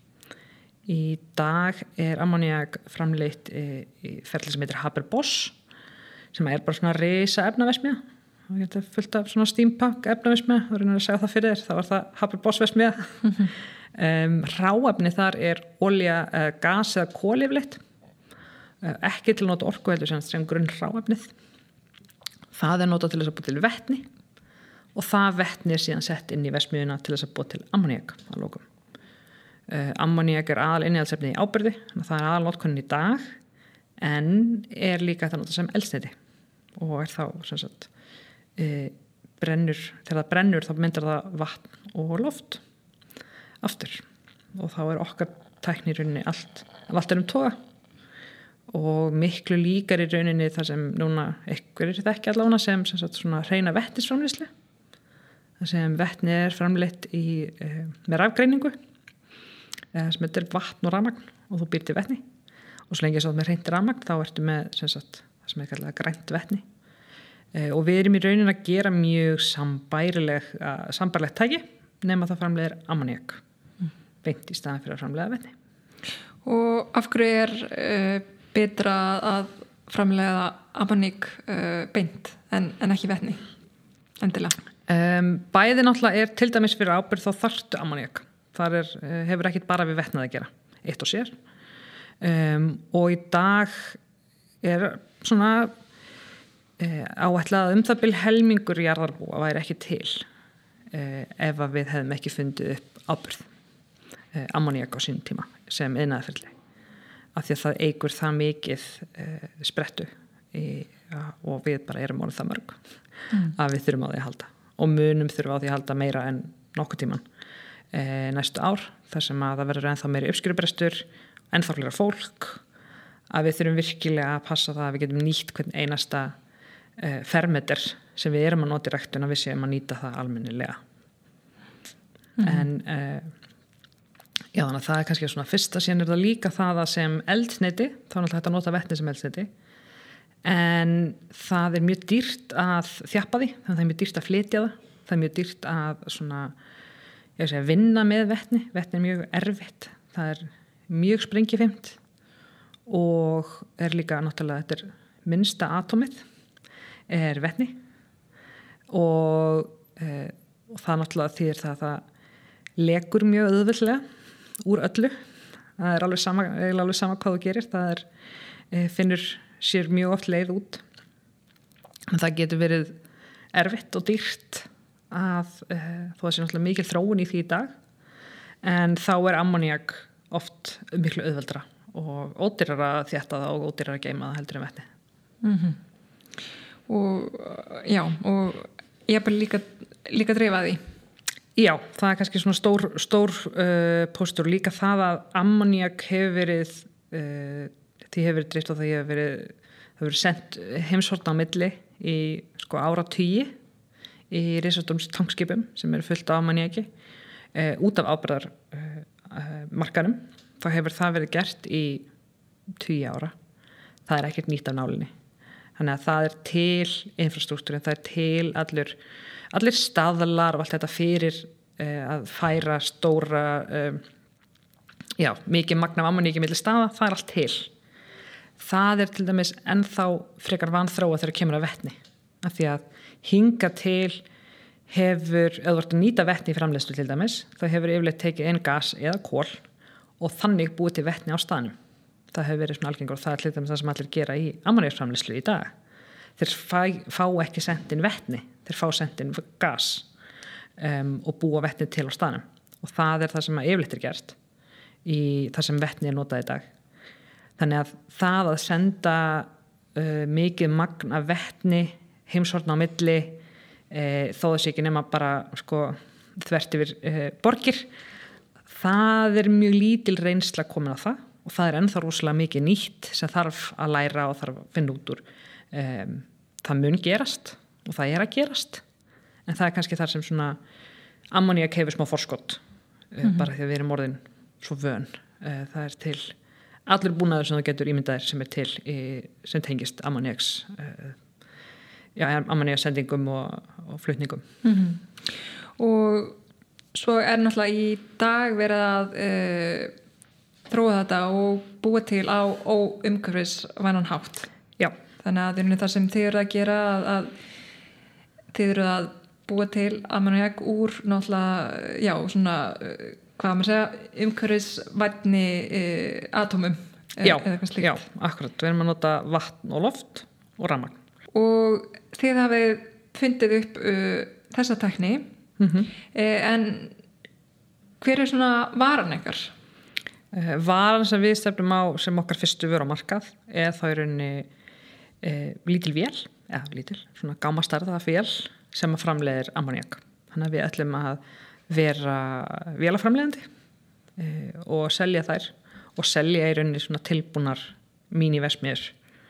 Í dag er ammoníak framleitt í, í ferli sem heitir Haber-Bosch, sem er bara svona risa efnaverksmiðja. Það getur fullt af svona steampunk efnaverksmiðja, þú reynir að segja það fyrir þér, þá var það Haber-Bosch verksmiðja. um, Ráefni þar er olía, uh, gas eða kol yfirleitt. Ekki til að nota orku heldur sem grunn ráefnið. Það er notað til þess að búa til vetni og það vetni er síðan sett inn í verksmiðjuna til þess að búa til ammoníak að lokum. Uh, ammoníak er aðal innihaldsefni í áburði, það er aðal notkunin í dag, en er líka þetta notað sem eldsneyti og er þá sem sagt uh, brennur, þegar það brennur þá myndar það vatn og loft aftur, og þá er okkar tækni í rauninni allt, allt er um toga og miklu líkar í rauninni þar sem núna einhverjir þekki allavega sem, sem sagt svona hreina vetnisframleiðslu, þar sem vetni er framleitt í, e, með rafgreiningu e, sem er vatn og rafmagn og þú býr til vetni, og svo lengi svo með hreint rafmagn þá ertu með sem sagt, það sem er kallað grænt vetni e, og við erum í rauninni að gera mjög sambærileg sambærilegt tæki nema það framleiðir ammoníak mm. beint í staðan fyrir að framleiða vetni. Og af hverju er uh, betra að framleiða ammoníak uh, beint en, en ekki vetni endilega? Um, bæði náttúrulega er til dæmis fyrir ábyrgð þá þarftu ammoníak. Þar er, hefur ekkit bara við vetnað að gera, eitt og sér. Um, og í dag er svona uh, áætlað um það bil helmingur jarðarbúa væri ekki til uh, ef að við hefðum ekki fundið upp ábyrgð uh, ammoníak á sínum tíma sem iðnaðarferli. Af því að það eigur það mikið uh, sprettu í, ja, og við bara erum orðið það mörg mm. að við þurfum á því að halda og munum þurfum á því að halda meira en nokkuð tíman uh, næstu ár, þar sem að það verður ennþá meiri uppskjörubrestur, ennþá fleira fólk, að við þurfum virkilega að passa það að við getum nýtt hvern einasta uh, fermeter sem við erum að nota í ræktun, að við séum að nýta það almennilega mm. en uh, Já, þannig að það er kannski svona fyrsta, síðan er það líka það að sem eldsneyti, þá er náttúrulega hægt að nota vetni sem eldsneyti, en það er mjög dýrt að þjappa því, þannig að það er mjög dýrt að flytja það, það er mjög dýrt að svona, ég segja, vinna með vetni, vetni er mjög erfitt, það er mjög sprengifimt og er líka náttúrulega, þetta er minnsta atómið, er vetni og, e, og það náttúrulega þýðir það að það lekur mjög auðveldlega úr öllu, það er alveg sama, alveg sama hvað þú gerir, það er, finnur sér mjög oft leið út en það getur verið erfitt og dýrt að uh, þó að sé náttúrulega mikil þróun í því í dag en þá er ammoniak oft miklu auðveldra og ódýrara að þétta það og ódýrara að geyma það heldur en vetni. Mm-hmm. Og já, og ég er bara líka, líka dreifa því. Já, það er kannski svona stór, stór uh, póstur líka það að ammoniak hefur verið, uh, því hefur verið dreift og það hefur verið, það hefur verið sendt heimshorna á milli í sko áratugi í risastórum tankskipum sem eru fullt af ammoniaki uh, út af ábyrgðar uh, uh, markanum. Þá hefur það verið gert í tugi ára. Það er ekkert nýtt af nálinni. Þannig að það er til infrastruktúrin, það er til allur, allir staðlar og allt þetta fyrir uh, að færa stóra, uh, já, mikið magna af ammoníki milli staða, það er allt til. Það er til dæmis ennþá frekar vanþróa þegar kemur að vetni. Af því að hinga til hefur, eða þú ert að nýta vetni í framleiðslu til dæmis, það hefur yfirleitt tekið einn gas eða kol og þannig búið til vetni á staðnum. Það hefur verið svona algengur og það er til dæmis það sem allir gera í ammoníakframleiðslu í dag. Þeir fá, fá ekki sendin vetni, þeir fá sendin gas um, og búa vetni til á staðnum. Og það er það sem yfirleitt er gert í það sem vetni er notað í dag. Þannig að það að senda uh, mikið magn af vetni heimshorna á milli uh, þó þessi ekki nema bara sko, þvert yfir uh, borgir, það er mjög lítil reynsla komin á það og það er ennþá rosalega mikið nýtt sem þarf að læra og þarf að finna út úr. Um, það mun gerast og það er að gerast en það er kannski þar sem svona ammoniak hefur smá forskott uh, mm-hmm. bara því að við erum orðin svo vön. Uh, það er til allur búnaður sem þú getur ímyndaðir sem er til í, sem tengist ammoniaks uh, já, ammoniaksendingum og, og flutningum. Mm-hmm. Og svo er náttúrulega í dag verið að uh, þróa þetta og búa til á óumhverfisvænan hátt. Já. Þannig að það sem þið eru að gera að, að þið eru að búa til ammoniak úr náttúrulega, já, svona, uh, hvað maður segja, umhverfisvænni uh, atómum. Já, já, akkurat. Við erum að nota vatn og loft og rafmagn. Og þið hafið fundið upp uh, þessa tækni. Mm-hmm. En hver er svona varan ykkar? Varan sem við stefnum á sem okkar fyrstu vöru á markað er þá í rauninni e, lítil vél, eða lítil, svona gámastarða vél sem að framleiðir ammoniak. Þannig að við ætlum að vera vélaframleiðandi e, og selja þær og selja í rauninni svona tilbúnar míniversmiður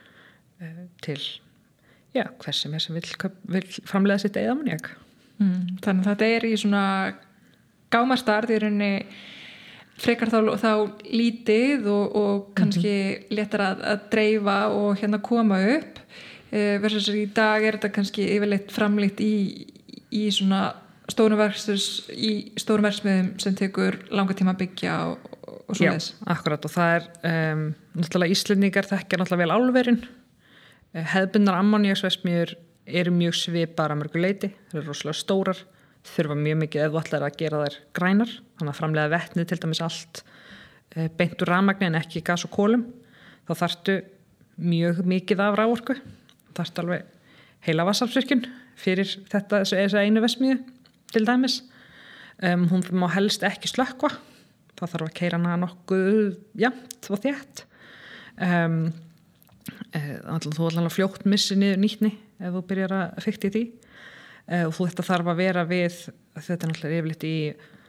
e, til já, hvers sem er sem vill, vill framleiða sitt eigið ammoniak. Mm, þannig að þetta er í svona gámastarð í rauninni frekar þá, þá lítið og, og kannski mm-hmm. léttar að, að dreifa og hérna koma upp e, versus í dag er þetta kannski yfirleitt framlýtt í, í svona stórum verkstus í stórum verksmiðum sem tekur langa tíma að byggja og, og svo þess. Já, akkurat og það er um, náttúrulega Íslendingar þekkja náttúrulega vel álverin hefðbundnar ammoniaksverksmiðjur eru mjög svipar að mörgu leyti, þeir eru rosalega stórar, þurfa mjög mikið ef þú ætlar að gera þær grænar, þannig að framleiða vetni til dæmis allt e, beint úr rafmagni en ekki gas og kolum, þá þarftu mjög mikið af raforku, þarftu alveg heila vatnsaflsvirkjun fyrir þetta þessu einu verksmiðju til dæmis, um, hún má helst ekki slökkva, þá þarf að keyra hana nokkuð jafnt og þétt, um, e, þú ætlar að fljótt missi niður nýtni ef þú byrjar að fikta í því uh, og þú þetta þarf að vera við þetta er náttúrulega yfirleitt í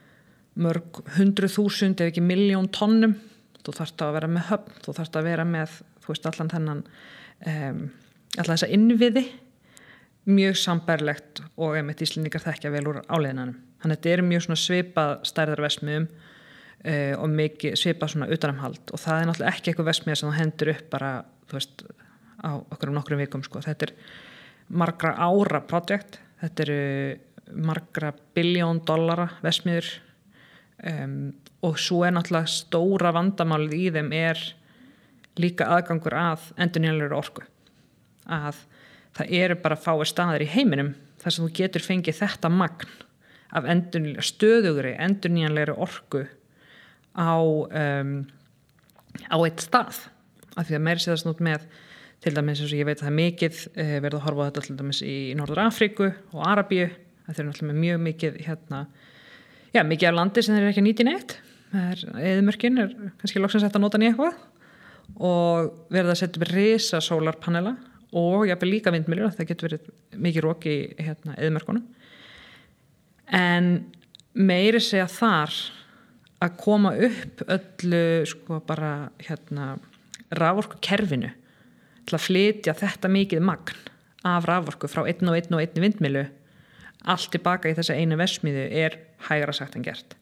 mörg hundruð þúsund ef ekki milljón tonnum þú þarft að vera með höfn, þú þarft að vera með þú veist allan þennan um, allan þessa innviði mjög sambærlegt og einmitt Íslendingar þekkja vel úr áleiðinanum þannig að þetta er mjög svona svipað stærðarversmiðum uh, og mikið svipað svona utanumhald og það er náttúrulega ekki eitthvað versmiða sem þú hendur upp bara þú veist á okkur um nokkrum vikum sko. Þetta er margra ára projekt, þetta eru margra biljón dollara versmiður um, og svo er náttúrulega stóra vandamálið í þeim er líka aðgangur að endurnýjanlegri orku að það eru bara fáir staðir í heiminum þar sem þú getur fengið þetta magn af endurnýjanlegri stöðugri endurnýjanlegri orku á um, á eitt stað af því að meiri séðast nút með til dæmis eins og ég veit að það er mikið eh, verið að horfa á þetta til dæmis í Norður Afríku og Arabíu, það er náttúrulega mjög mikið hérna, já, mikið af landi sem þeir eru ekki að nýta í neitt, eðimörkin er kannski loksins hægt að nota nýja eitthvað og verið að setja upp risa sólarpanela og jafnvel líka vindmyllur, það getur verið mikið rók í hérna, eðimörkunum, en meiri segja þar að koma upp öllu sko bara hérna raforkukerfinu til að flytja þetta mikið magn af raforku frá einn og einn og einn vindmyllu allt tilbaka í þessa einu verksmiðju er hægara sagt en gert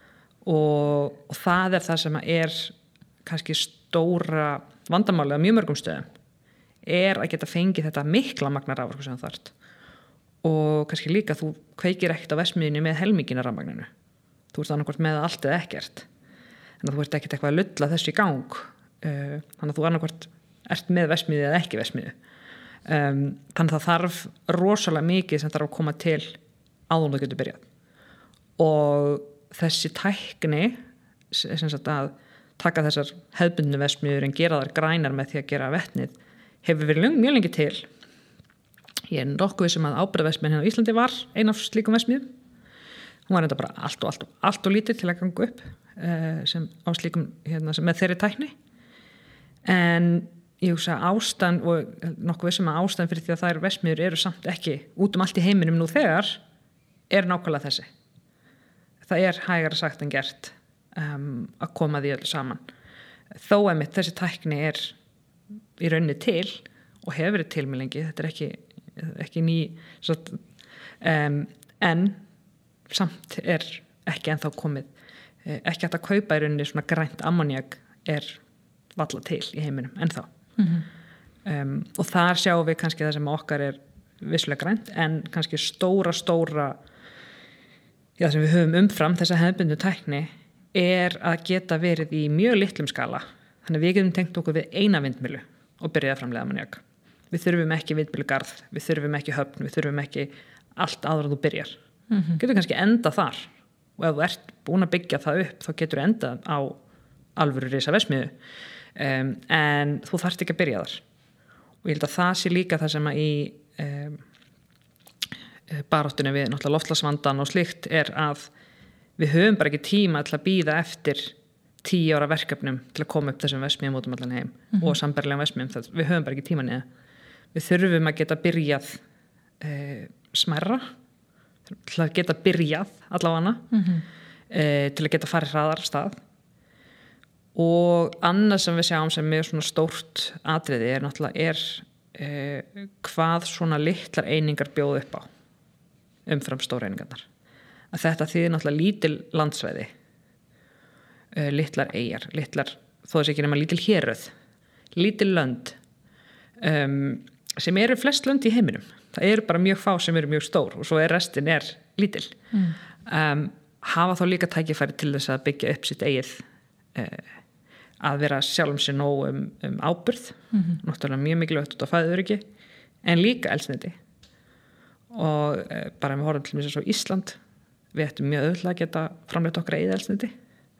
og, og það er það sem er kannski stóra vandamáli á mjög mörgum stöðum er að geta fengið þetta mikla magna raforku sem það þarft og kannski líka þú kveikir ekkert á verksmiðjunni með helmingina rafmagninu. Þú ert annarkvort með allt eða ekkert. En þú ert ekkert eitthvað að lulla þessu í gang. Uh, þannig að þú annarkvort ert með verksmiðju eða ekki verksmiðju. Um, þannig að það þarf rosalega mikið sem þarf að koma til áður þú getur byrjað. Og þessi tækni sem sagt að taka þessar hefðbundnu verksmiðjur en gera þær grænar með því að gera vetnið hefur verið mjög lengi til. Ég er nokkuð sem að ábyrgðarverksmiðjan hérna á Íslandi var ein af slíkum verksmiðjum. Hún var enda bara allt og allt og, allt og lítið til að ganga upp uh, sem á slíkum hérna, sem með þeirri tækni. En ég hugsa ástæðan og nokkuð sem að ástæðan fyrir því að þær verksmiðjur eru samt ekki út um allt í heiminum nú þegar er nákvæmlega þessi. Það er hægara sagt en gert um, að koma því öllu saman. Þó einmitt þessi tækni er í rauninni til og hefur verið til með lengi. Þetta er ekki ekki ný satt, um, en samt er ekki ennþá komið ekki hægt að kaupa í rauninni svona grænt ammoniak er valla til í heiminum ennþá mm-hmm. um, og þar sjáum við kannski það sem okkar er vissulega grænt en kannski stóra stóra já, sem við höfum umfram þessa hefðbundnu tækni er að geta verið í mjög litlum skala þannig að við getum tengt okkur við eina vindmyllu og byrjað að framleiða ammoniak. Við þurfum ekki vindmyllugarð, við þurfum ekki höfn, við þurfum ekki allt áður að þú byrjar. Mm-hmm. Getur kannski enda þar og ef þú ert búin að byggja það upp þá getur enda á alvöru risa verksmiðju um, en þú þarft ekki að byrja þar. Og ég held að það sé líka það sem að í um, baráttunni við náttúrulega loftslagsvandann og slíkt er að við höfum bara ekki tíma til að bíða eftir tíu ára verkefnum til að koma upp þessum verksmiðjum út um allan heim mm-hmm. og sambærilegum verksmiðjum, við höfum bara ekki tíma niður. Við þurfum að geta byrjað e, smærra, til að geta byrjað allavega mm-hmm. e, til að geta farið hraðar stað. Og annað sem við sjáum sem er svona stórt atriði er náttúrulega er e, hvað svona litlar einingar bjóð upp á umfram stóra einingarnar. Að þetta þýðir náttúrulega lítil landsvæði, e, litlar eyjar, litlar, þó þess ekki nema lítil héröð, lítil lönd, um, sem eru flest lönd í heiminum. Það eru bara mjög fá sem eru mjög stór og svo er restin er lítil. Mm. Um, hafa þá líka tækifæri til þess að byggja upp sitt eigið uh, að vera sjálfum sér nóg um, um ábyrgð, mm-hmm. náttúrulega mjög mikilvægt út á fæðuöryggi, en líka eldsneyti. Og uh, bara við horfum til mér svo Ísland, við ættum mjög auðvitað að geta framleitt okkar eigið eldsneyti.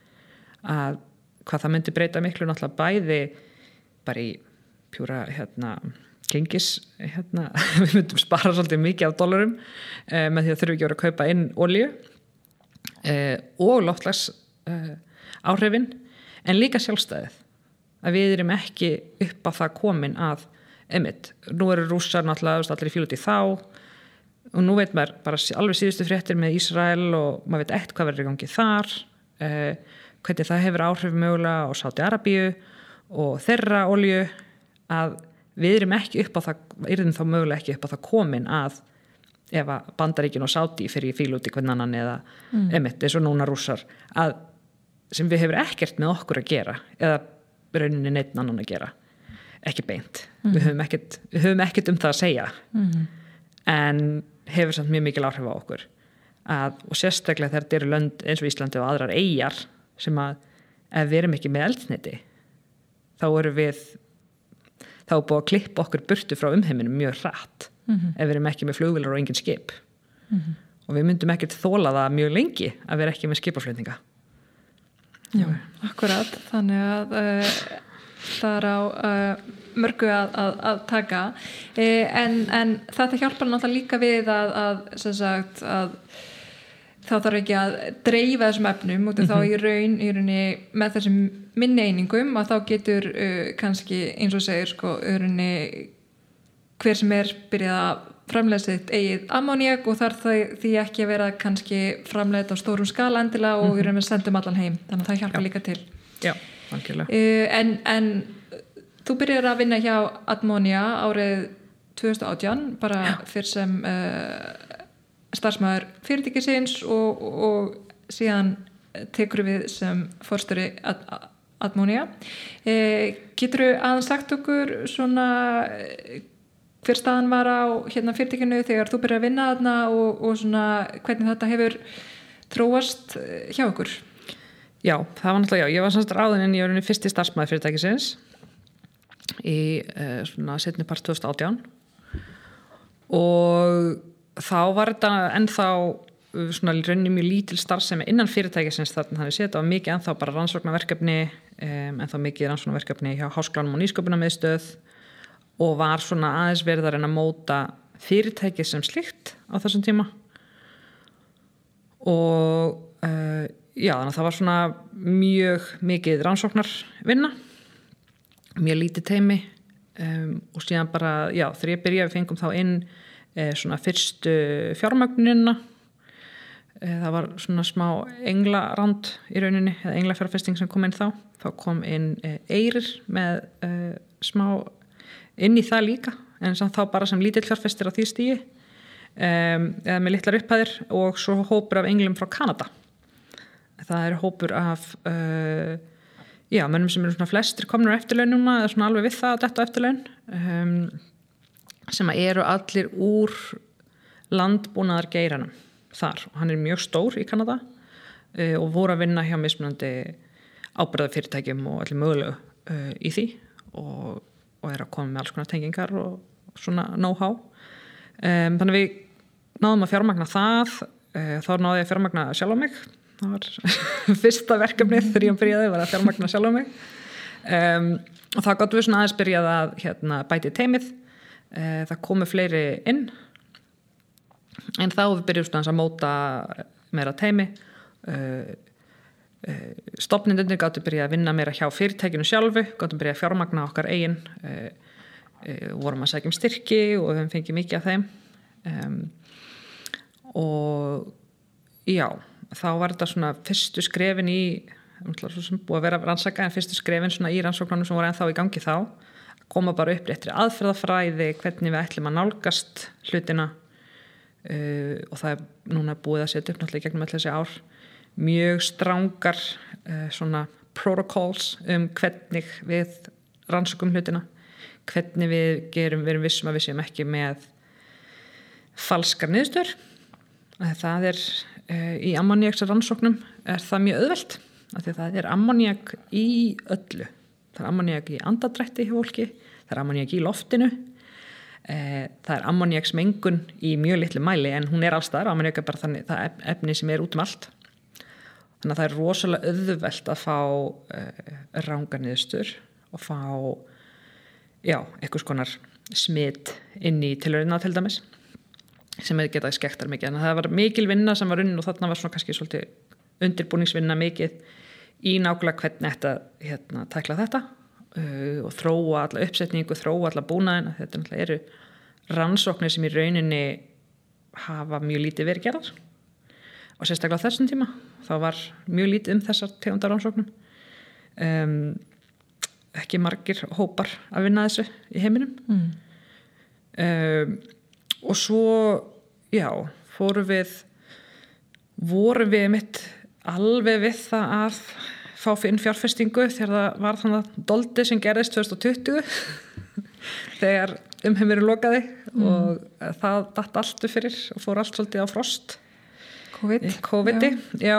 Að hvað það myndi breyta miklu náttúrulega bæði bara í pjúra hérna gengis, hérna, við myndum spara svolítið mikið af dollarum eh, með því að þurfum ekki að vera að kaupa inn olíu eh, og loftslags eh, áhrifin, en líka sjálfstæðið. Að við erum ekki upp á það komin að, einmitt, nú eru Rússar náttúrulega allir í fílu út í þá og nú veit maður bara alveg síðustu fréttir með Ísrael og maður veit ekkert hvað verður í gangi þar, eh, hvernig það hefur áhrif mögulega á Sádi Arabíu og þeirra olíu að við erum ekki upp á það, erum þá mögulega ekki upp á það komin að ef að Bandaríkin og Sádi fyrir fíl út í hvern annan eða mm. emitt, eins og núna Rússar, að sem við hefur ekkert með okkur að gera eða rauninni neitt annan að gera. Ekki beint. Mm. Við höfum ekkert, við höfum ekkert um það að segja. Mm. En hefur samt mjög mikil áhrif á okkur. Að, og sérstaklega þegar þetta eru lönd eins og Íslandi og aðrar eyjar sem að ef við erum ekki með eldsneyti þá eru við þá er búið að klippa okkur burtu frá umheiminum mjög hratt mm-hmm. ef við erum ekki með flugvélar og engin skip mm-hmm. og við myndum ekkert þóla það mjög lengi að vera ekki með skipaflutninga. Já, akkurat. Þannig að uh, þar á uh, mörgu að, að, að taka eh, en, en þetta hjálpar náttúrulega líka við að, að, sem sagt, að þá þarf ekki að dreifa þessum efnum og mm-hmm. þá í raun, í rauninni með þessum minni einingum að þá getur uh, kannski eins og segir sko, í rauninni hver sem er byrjað að framleiða sitt eigið ammóníak og þarf því ekki að vera kannski framleiða á stórum skala endilega og mm-hmm. í rauninni sendum allan heim, þannig að það hjálpar Já. líka til. Já, algjörlega. Uh, en, en þú byrjar að vinna hjá Admonia árið tvö þúsund og átján bara Já. Fyrir sem uh, starfsmaður fyrirtækisins og, og síðan tekur við sem forstjóri Ad, Admonia. Eh, getur þú aðeins sagt okkur svona hver staðan var á hérna fyrirtækinu þegar þú byrjar að vinna þarna og, og svona hvernig þetta hefur þróast hjá okkur? Já, það var náttúrulega já. Ég var semst ráðinn inn í orðinni fyrsti starfsmaður fyrirtækisins í uh, svona setni part tvö þúsund og átján og þá var þetta ennþá svona rauninni mjög lítil starfsemi innan fyrirtækisins þarna þannig að þetta var mikið ennþá bara rannsóknarverkefni um, ennþá mikið rannsóknarverkefni hjá Háskólanum og nýsköpunarmiðstöð og var svona aðeins verið að reyna að móta fyrirtækið sem slíkt á þessum tíma og uh, já þannig að það var svona mjög mikið rannsóknarvinna mjög lítið teimi um, og síðan bara, já, þegar ég byrjaði við fengum þá inn eh, svona fyrstu fjármögnunina eh, það var svona smá englarand í rauninni, eða englafjárfesting sem kom inn þá, þá kom inn eh, Eyrir með eh, smá inn í það líka, en samt þá bara sem lítill fjárfestir á því stíi um, eða með litlar upphæðir og svo hópur af englum frá Kanada það er hópur af uh, já, mönnum sem eru svona flestir komnur á eftirlaununa eða svona alveg við það að detta á eftirlaun um, sem eru allir úr landbúnaðargeiranum þar og hann er mjög stór í Kanada uh, og voru að vinna hjá mismunandi ábyrgðarfyrirtækjum og allir mögulegu uh, í því og, og er að koma með alls konar tengingar og, og svona know-how um, þannig við náðum að fjármagna það uh, þá náði ég að fjármagna sjálf á mig það var fyrsta verkefnið þegar ég byrjaði var að fjármagna sjálf á mig um, og það gott við svona aðeins byrjað að hérna, bæti teimið uh, það komu fleiri inn en þá við byrjum svona að móta meira teimi uh, uh, stofnindunir gáttu byrjað að vinna meira hjá fyrirtækinu sjálfu gáttu byrjað að fjármagna okkar eigin uh, uh, vorum að sækja um styrki og við fengið mikið af þeim um, og já þá var þetta svona fyrstu skrefin í sem búið að vera rannsaka en fyrstu skrefin svona í rannsóknunum sem voru ennþá í gangi þá koma bara upp réttri aðferðafræði hvernig við ætlum að nálgast hlutina uh, og það er núna búið að setja upp náttúrulega gegnum allir þessi ár mjög strangar uh, svona protocols um hvernig við rannsókum hlutina hvernig við gerum, við erum vissum að við séum ekki með falskar niðurstöður það er í ammóníaks rannsóknum er það mjög auðvelt af því það er ammóníak í öllu það er ammóníak í andadrætti hjá fólki það er ammóníak í loftinu það er ammóníaksmengun í mjög litlu mæli en hún er allstaðar ammóníak er bara þannig, það er efni sem er út um allt þannig að það er rosalega auðvelt að fá uh, rangar niðurstöður og fá já, einhvers konar smit inn í tilraunina til dæmis sem hefði getaði skektar mikið en það var mikil vinna sem var unnin og þarna var svona kannski svolítið undirbúningsvinna mikið í nákvæmlega hvernig þetta hérna, tækla þetta uh, og þróa alla uppsetningu, þróa alla búnaðina þetta náttúrulega eru rannsóknir sem í rauninni hafa mjög lítið verið gerðar og sérstaklega á þessum tíma þá var mjög lítið um þessar tegundar rannsóknum um, ekki margir hópar að vinna þessu í heiminum mm. um, og svo já, fórum við vorum við mitt alveg við það að fá inn fjárfestingu þegar það var þannig doldi sem gerðist tvö þúsund og tuttugu þegar umheimurinn lokaði mm. og það datt allt upp fyrir og fór allt svolítið á frost COVID, COVID já, já.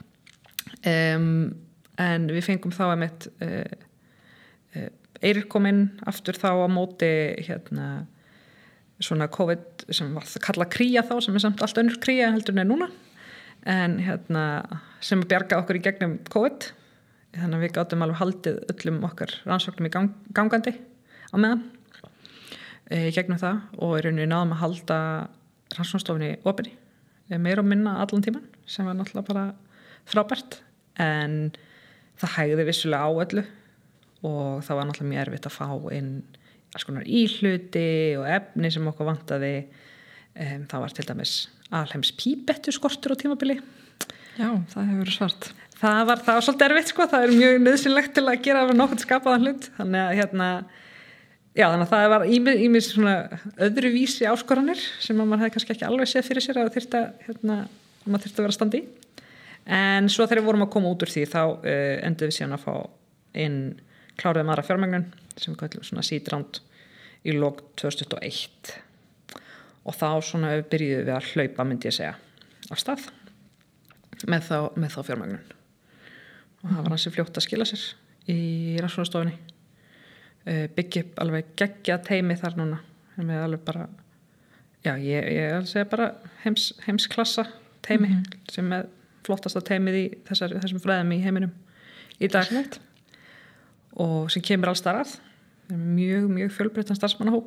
Um, en við fengum þá að mitt uh, uh, Eyrir kom inn aftur þá á móti hérna svona COVID sem var kallað kría þá sem er samt allt önnur kría heldur en er núna en hérna sem bjarga okkur í gegnum COVID þannig að við gátum alveg haldið öllum okkar rannsóknum í gang, gangandi á meðan e, gegnum það og í rauninni náðum að halda rannsóknstofunni opinni meira og minna allan tíman sem var náttúrulega bara frábært en það hægði vissulega á öllu og það var náttúrulega mjög erfitt að fá inn alls konar íhluti og efni sem okkur vantaði um, það var til dæmis alheims pípettu skortur á tímabili. Já, það hefur verið svart. Það var, það var svolítið erfitt sko, það er mjög nauðsynlegt til að gera nokkuð skapaðan hlut, þannig að hérna, já þannig að það var ímis svona öðruvísi áskoranir sem að maður hefði kannski ekki alveg séð fyrir sér að þyrfti að, hérna, maður þyrfti að vera standi í. En svo þegar við vorum að koma út úr því þá uh, endur við síðan að fá inn kláruðum aðra fjármögnun sem við kallum svona seed round í lok tvö þúsund tuttugu og eitt og þá svona byrjuðum við að hlaupa myndi ég segja á stað með þá, með þá fjármögnun og það var hansi fljótt að skila sér í rannsóknarstofunni uh, byggja upp alveg geggja teimi þar núna með alveg bara já ég, ég að segja bara heims, heimsklassa teimi mm-hmm. sem er flottasta teimið í þessar, þessum fræðum í heiminum í dag Sleit. Og sem kemur alls þar að mjög, mjög fjölbreyttan starfsmannahóp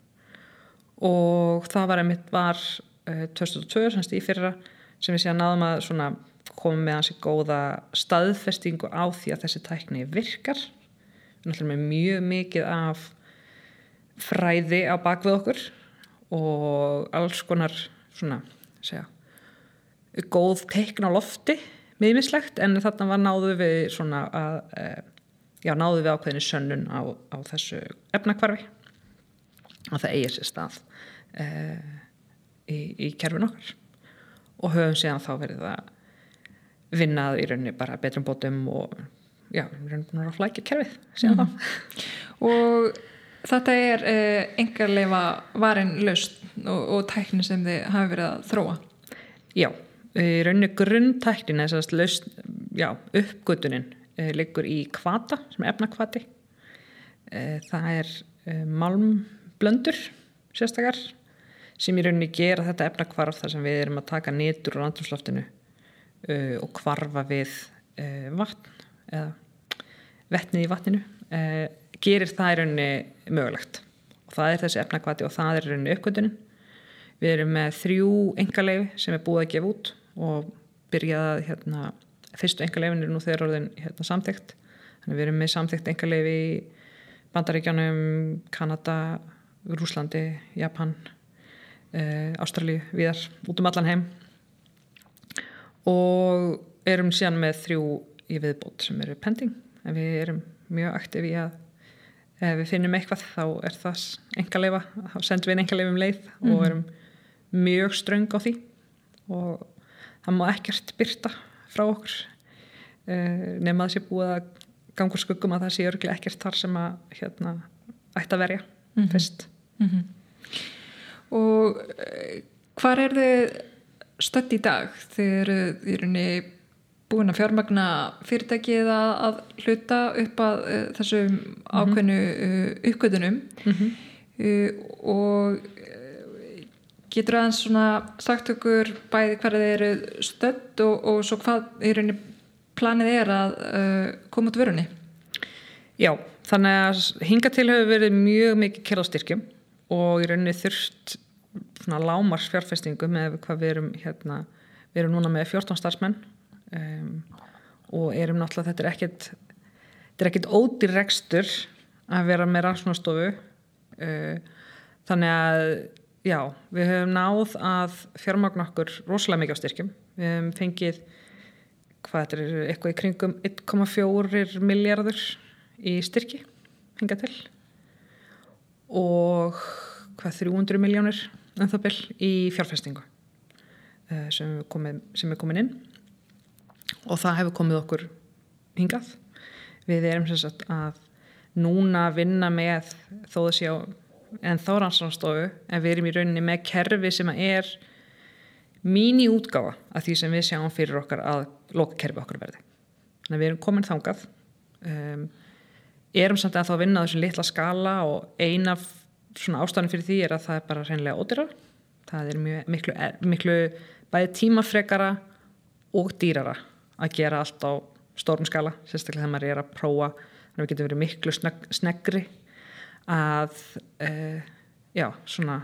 og það var einmitt var uh, tvö þúsund og tvö semst í fyrra sem við síðan náðum að svona koma með hansi góða staðfestingu á því að þessi tækni virkar við náttúrulega með mjög mikið af fræði á bakvið okkur og alls konar svona segja góð teikn á lofti miðmislegt en þarna var náðu við svona að uh, já, náðu við ákveðinni sönnun á, á þessu efnakvarfi og það eigi sér stað uh, í, í kerfin okkar og höfum síðan þá verið að vinnað í rauninni bara betrum bótum og já, við erum búin að flækja kerfið síðan mm. þá og þetta er uh, einkaleyfa varin lausn og, og tækni sem þið hafi verið að þróa já, í rauninni grunntæknin þess að lausn, já, uppgötunin liggur í kvata sem er efnakvati það er malmblöndur sérstakar sem í rauninni gera þetta efnakvarf þar sem við erum að taka nitur úr andrúmsloftinu og kvarfa við vatn eða vetnið í vatninu gerir það í rauninni mögulegt og það er þessi efnakvati og það er í rauninni uppgötunin við erum með þrjú einkaleyfi sem er búið að gefa út og byrjaði hérna fyrstu einkaleyfin er nú þegar orðin hérna, samþykkt þannig við erum með samþykkt einkaleyfi í Bandaríkjunum, Kanada Rússlandi, Japan uh, Ástralíu, víðar út um allan heim og erum síðan með þrjú í viðbót sem eru pending en við erum mjög aktíf í að ef við finnum eitthvað þá er það einkaleyfa, þá sendum við einkaleyfi um leið mm-hmm. og erum mjög ströng á því og það má ekkert birta frá okkur uh, nema það sé búið að ganga úr skuggum að það sé örglega ekkert þar sem að hérna, ætti að verja mm-hmm. fyrst mm-hmm. Og uh, hvar er þið stödd í dag? Þið eru í rauninni búin að fjármagna fyrirtækið að, að hluta upp að uh, þessum ákveðnu uh, uppgötunum mm-hmm. uh, og getur aðeins svona sagt okkur bæði hvað þið eru stödd og, og svo hvað í rauninni planið er að uh, koma út vörunni? Já, þannig að hingað til hefur verið mjög mikið kerð á styrkjum og í rauninni þurft svona lámars fjárfestingu með hvað við erum hérna, við erum núna með fjórtán starfsmenn um, og erum náttúrulega þetta er ekkit þetta er ekkit ódýr rekstur að vera með rannsóknarstofu uh, þannig að já, við höfum náð að fjármagna okkur rosalega mikið á styrkjum. Við höfum fengið, hvað þetta er, eitthvað í kringum einn komma fjórir milljarður í styrki, hingað til. Og hvað þrjú hundruð milljónir en það bil í fjárfestingu sem er komin, sem er komin inn. Og það hefur komið okkur hingað. Við erum sem sagt að núna vinna með þó það sé á en þá rannsóknarstofu en við erum í rauninni með kerfi sem er míní útgáfa af því sem við sjáum fyrir okkar að lokakerfi okkar verði. Þannig að við erum komin þangað um, erum samt að þá vinna á þessum litla skala og eina svona ástæðan fyrir því er að það er bara hreinlega ódýrara. Það er mjög, miklu, miklu bæði tímafrekara og dýrara að gera allt á stórum skala, sérstaklega þegar maður er að prófa, þannig að við getum verið miklu snegg, sneggri að uh, já, svona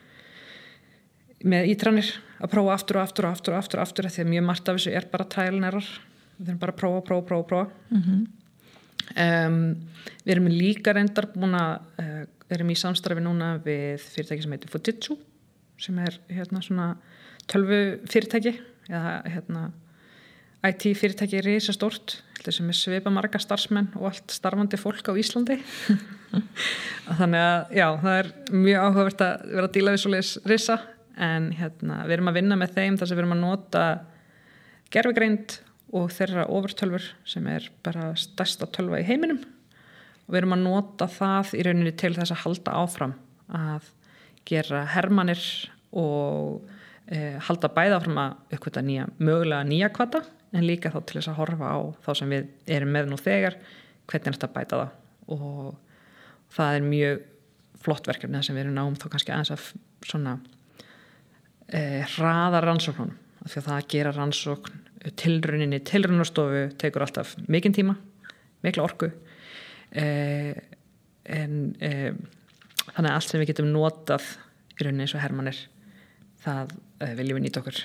með ítranir að prófa aftur og aftur og aftur og aftur, og aftur því að mjög margt af þessu er bara trial and error, við erum bara að prófa, prófa, prófa, prófa. Mm-hmm. Um, við erum líka reyndar búin að uh, erum í samstarfi núna við fyrirtæki sem heitir Fujitsu sem er hérna svona tölvu fyrirtæki eða hérna I T fyrirtæki er risa stórt sem er svipa marga starfsmenn og allt starfandi fólk á Íslandi þannig að já, það er mjög áhugavert að vera að díla við svoleiðis risa en hérna, við erum að vinna með þeim þar sem við erum að nota gervigreind og þeirra ofurtölfur sem er bara stærsta tölva í heiminum og við erum að nota það í rauninni til þess að halda áfram að gera hermanir og e, halda bæða áfram að uppkvita nýja, mögulega nýja kvata en líka þá til þess að horfa á þá sem við erum með nú þegar hvernig er þetta að bæta það og það er mjög flott verkefni þar sem við erum náum þá kannski aðeins að svona e, hraða rannsóknum af því að það að gera rannsókn tilrauninni, tilraunastofu tekur alltaf mikinn tíma, mikla orku e, en e, þannig að allt sem við getum notað í rauninni eins og hermanir það e, viljum við nýta okkur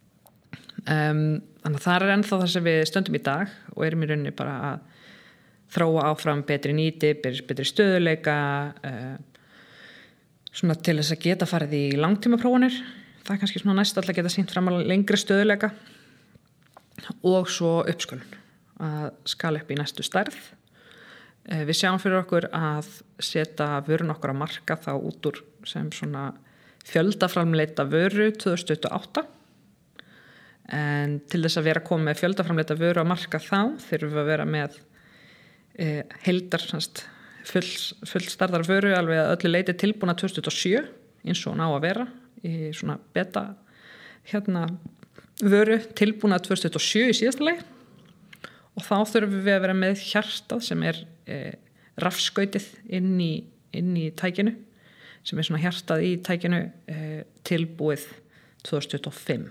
um, þannig að það er ennþá það sem við stöndum í dag og erum í rauninni bara að þróa áfram betri nýti, betri stöðuleika uh, svona til þess að geta farið í langtímaprófanir það er kannski svona næst alltaf að geta sýnt fram að lengri stöðuleika og svo uppskölun að skala upp í næstu stærð uh, við sjáum fyrir okkur að setja vörun okkur að marka þá út úr sem svona fjöldaframleita vöru tvö þúsund tuttugu og átta en til þess að vera að koma með fjöldaframleita vöru að marka þá þurfum við að vera með eh, heildar full, full starðar vöru alveg að öllu leiti tilbúna tvö þúsund tuttugu og sjö eins og ná að vera í svona beta hérna vöru tilbúna tvö þúsund tuttugu og sjö í síðasta leið og þá þurfum við að vera með hjartað sem er eh, rafskautið inn í, inn í tækinu sem er svona hjartað í tækinu eh, tilbúið tvö þúsund tuttugu og fimm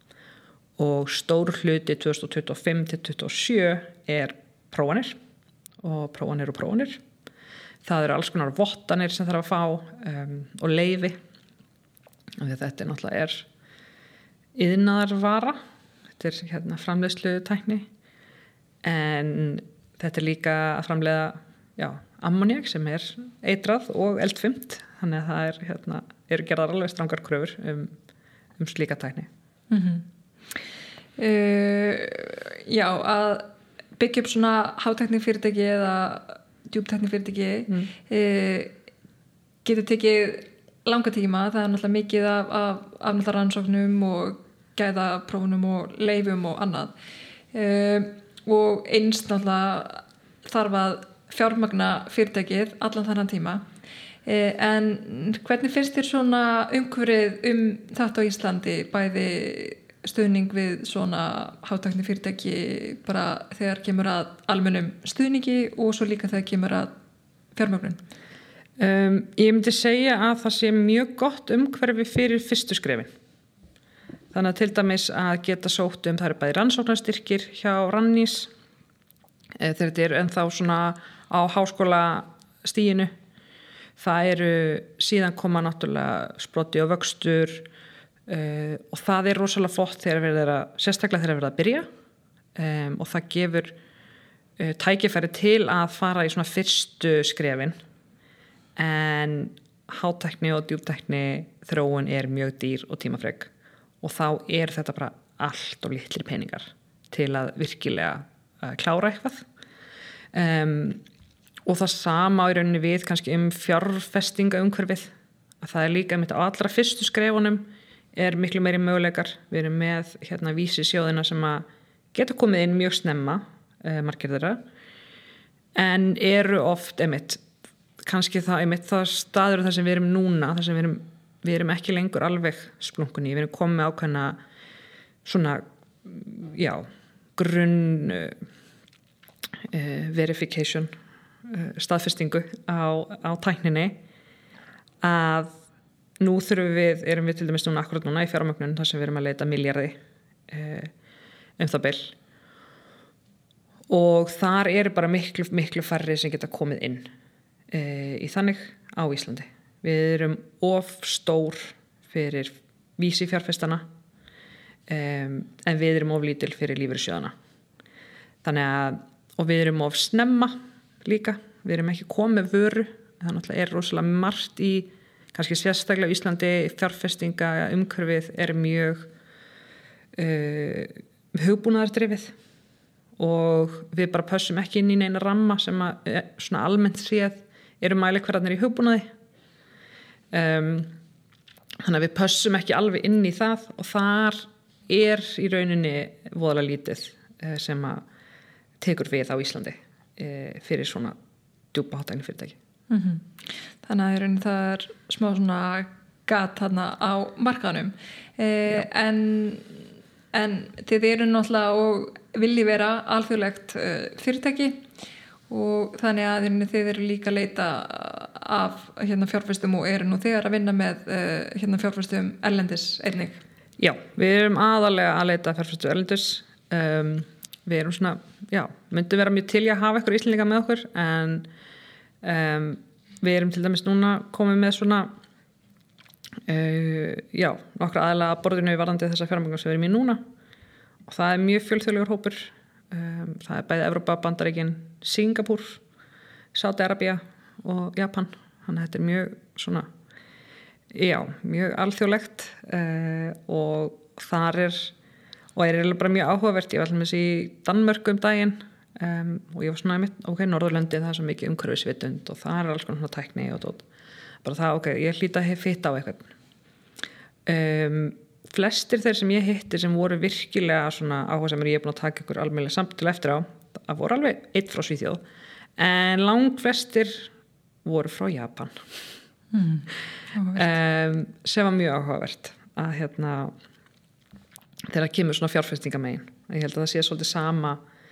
og stór hluti tvö þúsund tuttugu og fimm til tuttugu og sjö er prófanir og prófanir og prófanir það eru alls konar vottanir sem þarf að fá um, og leyfi og þetta er náttúrulega er iðnaðarvara þetta er hérna framleiðslu tækni en þetta er líka að framleiða já, ammoniak sem er eitrað og eldfimt þannig að það er hérna, eru gerðar alveg strangar kröfur um, um slíka tækni mm-hmm. Uh, já, að byggja upp svona hátækni fyrirtæki eða djúptækni fyrirtæki mm. uh, getur tekið langa tíma, það er náttúrulega mikið af, af, af náttúrulega rannsóknum og gæðaprófunum og leifum og annað uh, og eins náttúrulega þarf að fjármagna fyrirtækið allan þennan tíma uh, en hvernig finnst þér svona umhverfið um þetta á Íslandi bæði stuðning við svona hátækni fyrirtæki bara þegar kemur að almennum stuðningi og svo líka þegar kemur að fjármögnun? Um, ég myndi segja að það sé mjög gott umhverfi fyrir fyrstu skrefin. Þannig að til dæmis að geta sótt um það eru bæði rannsóknarstyrkir hjá Rannís þegar þetta er ennþá svona á háskóla stíinu. Það eru síðan koma náttúrulega sproti og vöxtur Uh, og það er rosalega flott þegar við erum að, sérstaklega þegar við erum að byrja um, og það gefur uh, tækifæri til að fara í svona fyrstu skrefin en hátækni og djúptækni þróun er mjög dýr og tímafrek og þá er þetta bara allt og litlir peningar til að virkilega uh, klára eitthvað um, og það sama í rauninni við kannski um fjárfestinga umhverfið að það er líka með allra fyrstu skrefunum er miklu meiri möguleikar. Við erum með hérna vísi sjóðina sem að geta komið inn mjög snemma eh, margir þeirra en eru oft einmitt, kannski það, einmitt, það staður þar sem við erum núna, þar sem við erum, við erum ekki lengur alveg splunkunni, við erum komið með ákveðna svona, já, grunn uh, verification, uh, staðfestingu á, á tækninni að nú þurfum við, erum við til dæmis núna akkurat núna í fjármögnun þar sem við erum að leita milljarði uh, um það bil og þar eru bara miklu, miklu færri sem geta komið inn e, í þannig á Íslandi. Við erum of stór fyrir vísi fjárfestana um, en við erum of lítil fyrir lífeyrissjóðana. Þannig að, og við erum of snemma líka, við erum ekki komið vöru, það náttúrulega er rosalega margt í, kannski sérstaklega í Íslandi, fjárfestinga umhverfið er mjög uh, hugbúnaðardrifið og við bara pössum ekki inn í neina ramma sem að svona almennt séð eru mælikvarðarnir í hugbúnaði. Um, þannig að við pössum ekki alveg inn í það og þar er í rauninni voðalega lítið uh, sem að tekur við á Íslandi uh, fyrir svona djúpa hátækni fyrirtæki. Mm-hmm. Þannig að í rauninni það er smá svona gat þarna á markaðnum uh, en En þið eru náttúrulega og vilji vera alþjóðlegt uh, fyrirtæki og þannig að þið eru líka að leita af hérna, fjárfestum og eru nú þegar að vinna með uh, hérna, fjárfestum erlendis einnig. Já, við erum aðalega að leita fjárfestum erlendis. Um, við erum svona, já, myndum vera mjög til að hafa eitthvað Íslendinga með okkur en um, við erum til dæmis núna komið með svona Uh, já, nokkra aðalega að borðinu í varðandi þessa fjármagnar sem við erum í núna og það er mjög fjölþjóðlegur hópur um, það er bæði Evrópa, Bandaríkin, Singapúr, Sádi-Arabía og Japan, þannig að þetta er mjög svona, já, mjög alþjóðlegt uh, og þar er og er bara mjög áhugavert, ég var alltaf með þessi í Danmörku um daginn um, og ég var svona, ok, Norðurlöndi, það er svo mikið umhverfisvitund og það er alls konar tækni og tótt bara það, ok, ég hlýta að hef fitt á eitthvað um, flestir þeir sem ég hitti sem voru virkilega svona áhuga sem ég er búin að taka ykkur almennilega samtal eftir á það voru alveg eitt frá Svíþjóð en langt flestir voru frá Japan mm, um, sem var mjög áhugavert að hérna þegar kemur svona fjárfestingamegin ég held að það sé svolítið sama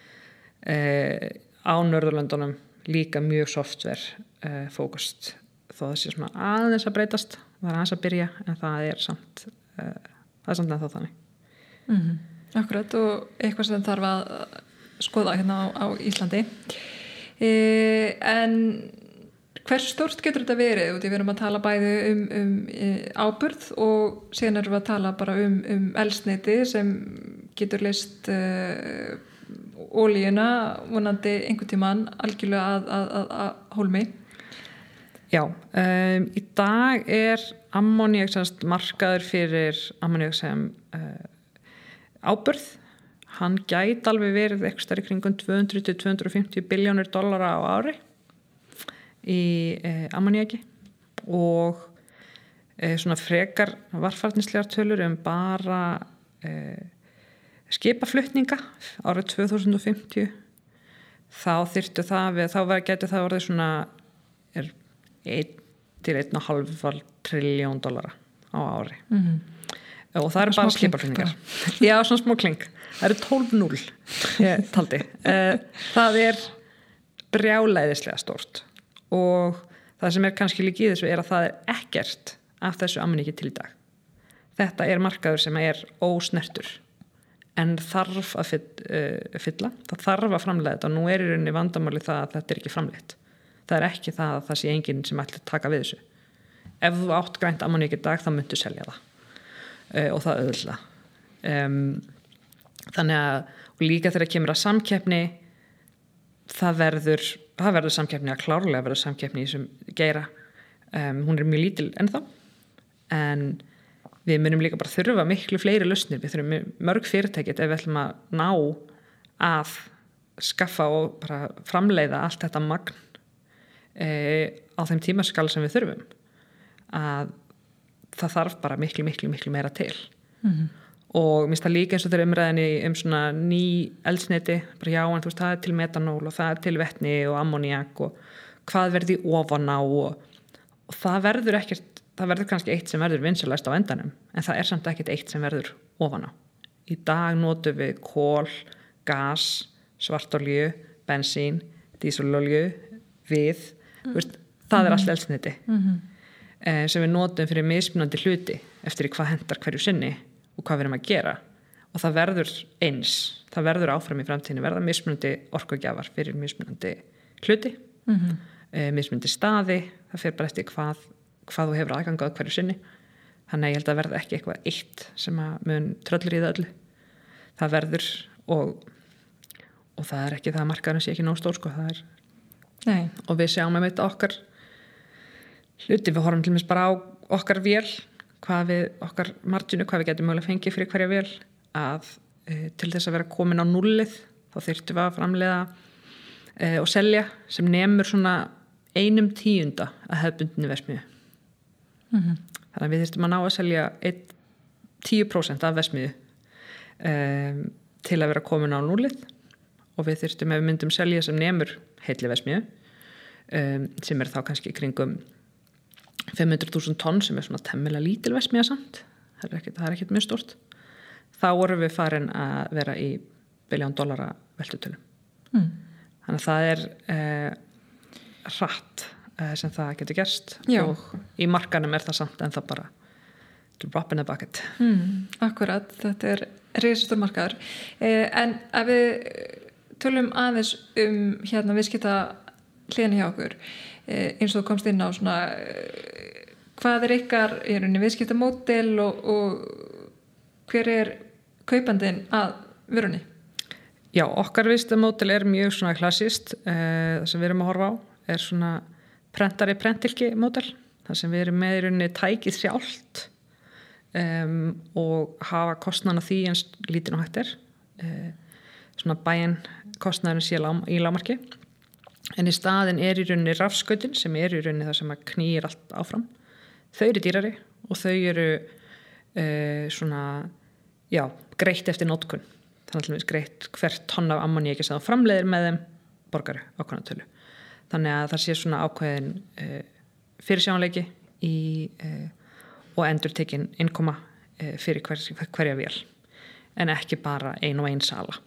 uh, á Norðurlöndunum líka mjög software uh, fókust þó það sé svona aðeins að breytast það er aðeins að byrja en það er samt uh, það er samt ennþá þannig mm-hmm. Akkurat og eitthvað sem þarf að skoða hérna á, á Íslandi e, en hversu stórt getur þetta verið út í við erum að tala bæði um, um e, áburð og síðan erum við að tala bara um, um eldsneyti sem getur leyst uh, olíuna vonandi einhvern tímann algjörlega að, að, að, að hólmi. Já, um, í dag er ammóníak semst markaður fyrir ammóníak sem uh, áburð. Hann gæti alveg verið eitthvað stærri kringum tvö hundruð til tvö hundruð og fimmtíu billjónir dollara á ári í uh, ammóníaki og uh, svona frekar varfærnislegar tölur um bara uh, skipaflutninga árið tvö þúsund og fimmtíu. Þá þyrftu það við, þá gæti það orðið svona er einn til einn og hálf trilljón dollara á ári mm-hmm. og það eru bara skipaflutningar já, svona smá kling það eru tólf núll ég taldi það er brjálæðislega stórt og það sem er kannski líka í þessu er að það er ekkert af þessu ammóníaki til í dag þetta er markaður sem er ósnertur en þarf að fylla það þarf að framleiða þetta og nú er í rauninni vandamáli það að þetta er ekki framleitt það er ekki það að það sé enginn sem ætli að taka við þessu. Ef þú átt grænt ammóníak í dag þá myndu selja það uh, og það auðvitað. Um, þannig að og líka þegar kemur að samkeppni það verður, það verður samkeppni að klárlega verður samkeppni í þessum geira. Um, hún er mjög lítil ennþá en við munum líka bara þurfa miklu fleiri lausnir. Við þurfum mörg fyrirtæki ef við ætlum að ná að skaffa og bara framleiða allt þetta magn E, á þeim tímaskala sem við þurfum að það þarf bara miklu, miklu, miklu meira til mm-hmm. og minnst það líka eins og þeirra umræðinni um svona ný eldsneyti, bara já, en þú veist, það er til metanól og það er til vetni og ammóníak og hvað verði ofan á og, og það verður ekkert, það verður kannski eitt sem verður vinsælæst á endanum, en það er samt ekkert eitt sem verður ofan á. Í dag notum við kol, gas, svartolíu, bensín, dísilolíu, við Veist, það er allt eldsneyti mm-hmm. eh, sem við notum fyrir mismunandi hluti eftir hvað hendar hverju sinni og hvað við erum að gera og það verður eins, það verður áfram í framtíðinu, verða mismunandi orkugjafar fyrir mismunandi hluti, mm-hmm. e, mismunandi staði, það fer bara eftir hvað, hvað þú hefur aðgangað hverju sinni, þannig að ég held að verða ekki eitthvað eitt sem að mun tröllur í það öllu, það verður og, og það er ekki það að markaðurinn sé ekki nóg stór sko, það er, Nei. Og við sjáum að veita okkar hluti, við horfum til mér bara á okkar vél, hvað við, okkar marginu, hvað við getum mögulega fengið fyrir hverja vél, að e, til þess að vera komin á nullið, þá þyrftum við að framleiða e, og selja sem nemur svona einum tíunda að hefðbundinni verksmiðju. Mm-hmm. Þannig að við þyrftum að ná að selja tíu prósent af verksmiðju e, til að vera komin á nullið og við þyrftum ef við myndum selja sem nemur heilli verksmiðju e, sem er þá kannski kringum fimm hundruð þúsund tonn sem er svona temmilega lítil verksmiðja samt, það er ekkert, það er ekkert mjög stórt, þá vorum við farin að vera í biljón dollara veltutölu. Mm. Þannig að það er eh, hratt eh, sem það getur gerst Já. Og í markanum er það samt en það bara drop in the bucket. Mm, akkurat, þetta er risastór markaður. Eh, en ef við tölum aðeins um hérna viðskipta hliðina hjá okkur, eh, eins og þú komst inn á svona eh, hvað er ykkar í rauninni viðskiptamódel og, og hver er kaupandinn að vörunni? Já, okkar viðskiptamódel er mjög svona klassískt, eh, það sem við erum að horfa á er svona prentari prentilki módel, það sem við erum með í rauninni tækið sjálft um, og hafa kostnaðan af því eins lítinn og hægt er, eh, svona bæinn kostnaðurinn sé í lágmarki. En í staðin er í rauninni rafskautin sem er í rauninni það sem að knýr allt áfram. Þau eru dýrari og þau eru uh, svona, já, greitt eftir notkun. Þannig að greitt hvert tonn af ammoníaki sem það framleiðir með þeim borgaru ákveðna tölu. Þannig að það sé svona ákveðin uh, fyrirsjáanleiki í, uh, og endur tekin innkoma uh, fyrir hver, hverja vél. En ekki bara ein og ein sala.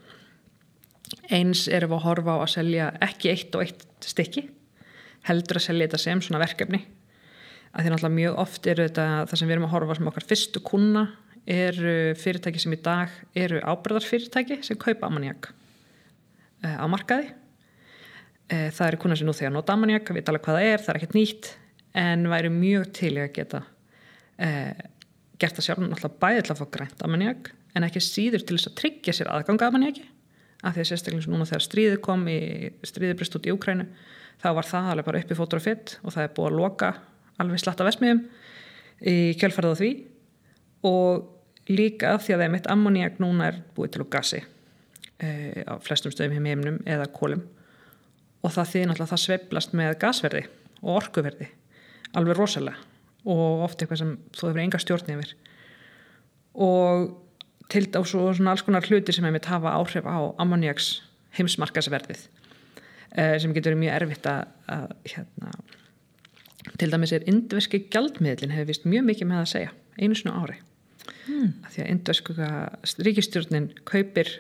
Eins erum við að horfa á að selja ekki eitt og eitt stykki, heldur að selja þetta sem svona verkefni. Að því náttúrulega mjög oft eru þetta, það sem við erum að horfa sem okkar fyrstu kuna, eru fyrirtæki sem í dag eru ábyrgðarfyrirtæki sem kaupa ammoníak á markaði. Það eru kunar sem nú þegar nota ammoníak, við veit alveg hvað það er, það er ekkert nýtt, en væri mjög til að geta eh, gert það sjálf, náttúrulega bæði til að fá grænt ammoníak, en ekki síður til þess að tryggja sér aðgang að ammoníaki. Af því að sérstaklega núna þegar stríðið kom í stríðið breyst út í Úkraínu, þá var það alveg bara upp í fótur og fitt og það er búið að loka alveg slatta verksmiðjum í kjölfarið á því og líka af því að það er mitt ammoníak núna er búið til úr gasi e, á flestum stöðum í heiminum eða kolum og það þýðir náttúrulega að það sveiflast með gasverði og orkuverði alveg rosalega og oft eitthvað sem þú hefur enga stjórn yfir og til á svo svona alls konar hluti sem hefur hafa áhrif á ammoníaks heimsmarkaðsverðið eh, sem getur verið mjög erfitt að, að hérna, til dæmis er indverski gjaldmiðlinn hefur vist mjög mikið með að segja einu svona ári mm. að því að indverska ríkisstjórnin kaupir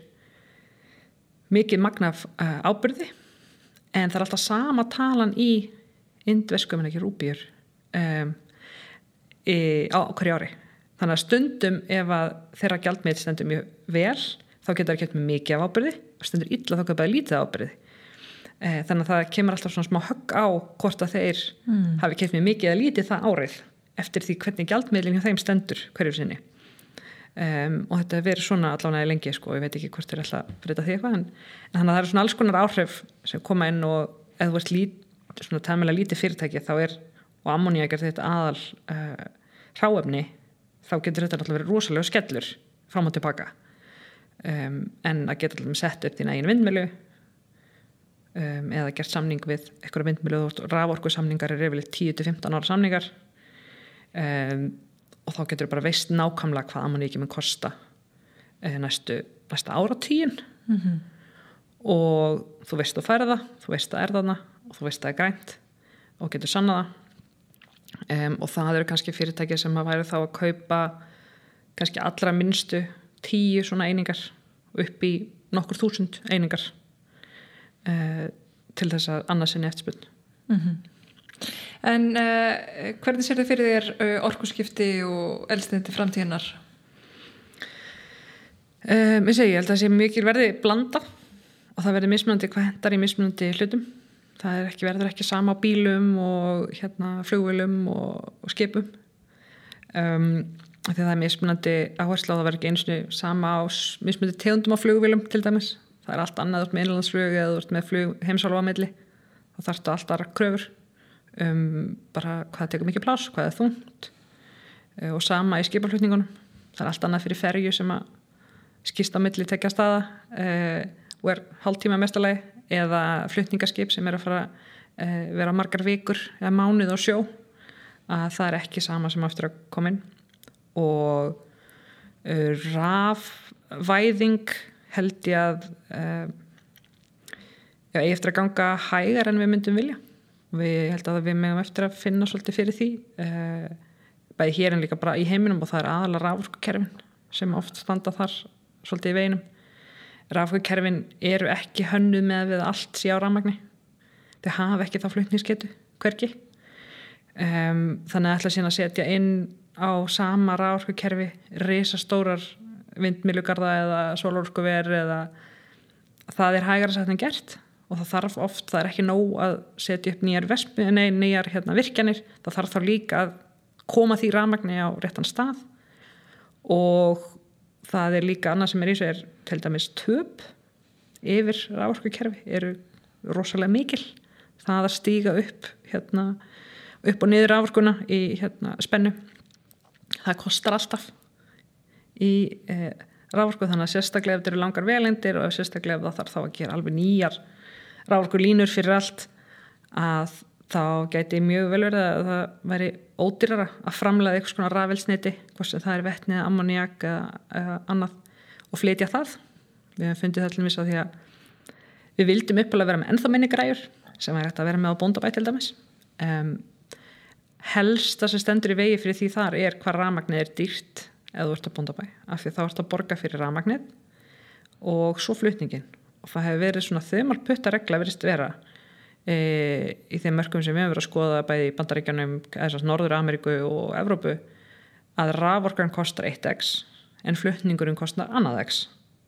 mikið magna af uh, ábyrði en það er alltaf sama talan í indverskum en ekki rúbíur um, í, á hverju ári. Þannig að stundum ef að þeirra gjaldmiðl stendur mjög vel, þá getur það keypt með mikið af ábyrði og stundur illa þá kaupa það lítið ábyrði. Þannig að það kemur alltaf svona smá högg á hvort að þeir mm. hafi keypt með mikið eða lítið það árið eftir því hvernig gjaldmiðlinn hjá þeim stendur hverju sinni. Um, og þetta verið svona allavega lengi, sko, ég veit ekki hvort þeir ætla að breyta því eitthvað, en, en þannig að það eru svona alls konar áhrif sem koma inn og ef þú ert lít, svona tæmilega lítið fyrirtæki þá er, og ammoníak er þetta aðal uh, hráefni, þá getur þetta alltaf verið rosalega skellur fram og tilbaka um, en að geta alltaf sett upp þín eigin vindmylu um, eða gert samning við einhverja vindmylu og raforku samningar er yfirleitt tíu til fimmtán ára samningar um, og þá getur bara veist nákvæmlega hvað ammoníaki mun kosta uh, næstu, næsta áratuginn mm-hmm. og þú veist þú færð það, þú veist það er þarna og þú veist það er grænt og getur sannað það Um, og það eru kannski fyrirtæki sem að væri þá að kaupa kannski allra minnstu tíu svona einingar upp í nokkur þúsund einingar uh, til þess að annars sinni eftirspurn. Mm-hmm. En uh, hvernig sér þið fyrir þér uh, orkuskipti og eldsneyti framtíðinnar? Um, ég segi, ég held að það sé mikil verði blanda og það verði mismunandi hvað hendar í mismunandi hlutum. Það er ekki, verður ekki sama á bílum og hérna flugvélum og, og skipum. Um, því það er mismunandi áherslu á það verður ekki einu sinni sama á mismunandi tegundum á flugvélum til dæmis. Það er allt annað út með innlandsflug eða út með flug heimsálfa á milli. Þá þarftu allt aðra kröfur um bara hvað tekur mikið pláss, hvað er þungt uh, og sama í skipaflutningunum. Það er allt annað fyrir ferju sem að skýst á milli tekja staða uh, og er hálftíma mestalagi eða flutningaskip sem er að fara uh, vera margar vikur eða mánuð á sjó að það er ekki sama sem aftur að koma inn og uh, rafvæðing held ég að uh, já, ég eftir að ganga hægar en við myndum vilja og við held að við megum eftir að finna svolítið fyrir því uh, bæði hér en líka bara í heiminum og það er aðalega raforkukerfin sem oft standa þar svolítið í veginum. Raforkukerfin eru ekki hönnuð með við allt sé á rafmagni. Þau hafa ekki þá flutningsgetu hvergi. Um, þannig að ætla síðan að setja inn á sama raforkukerfi risastórar vindmyllugarða eða sólarorkuver eða það er hægara sagt en gert og það þarf oft, það er ekki nóg að setja upp nýjar vespi, nei, nýjar hérna, virkjanir. Það þarf þá líka að koma því rafmagni á réttan stað og það er líka annað sem er í þessu er til dæmis töp yfir raforkukerfi eru rosalega mikil. Það að stíga upp hérna, upp og niður raforkuna í hérna, spennu. Það kostar alltaf í eh, raforku þannig að sérstaklega ef þetta eru langar velendir og sérstaklega ef það þarf þá að gera alveg nýjar raforkulínur fyrir allt að þá gæti mjög vel verið að það væri ódýrara að framleiða eitthvað svona rafelsniti, hvort sem það er vetni eða ammoniak eða, eða annað og flytja það. Við hefum fundið það til dæmis að því að við vildum uppalega vera með ennþá minni græjur sem er hægt að vera með á bóndabæ til dæmis. Um, helst það sem stendur í vegi fyrir því þar er hvað rafmagnið er dýrt eða þú ert á bóndabæ, af því þá ert að borga fyrir rafmagnið og svo flutningin. Og það hefur verið svona þumalputta regla virðist vera í þeim mörkum sem við hefum verið að skoða bæði í Bandaríkjunum, Norður Ameríku og Evrópu að raforkan kostar eitt x en flutningurinn kostar annað x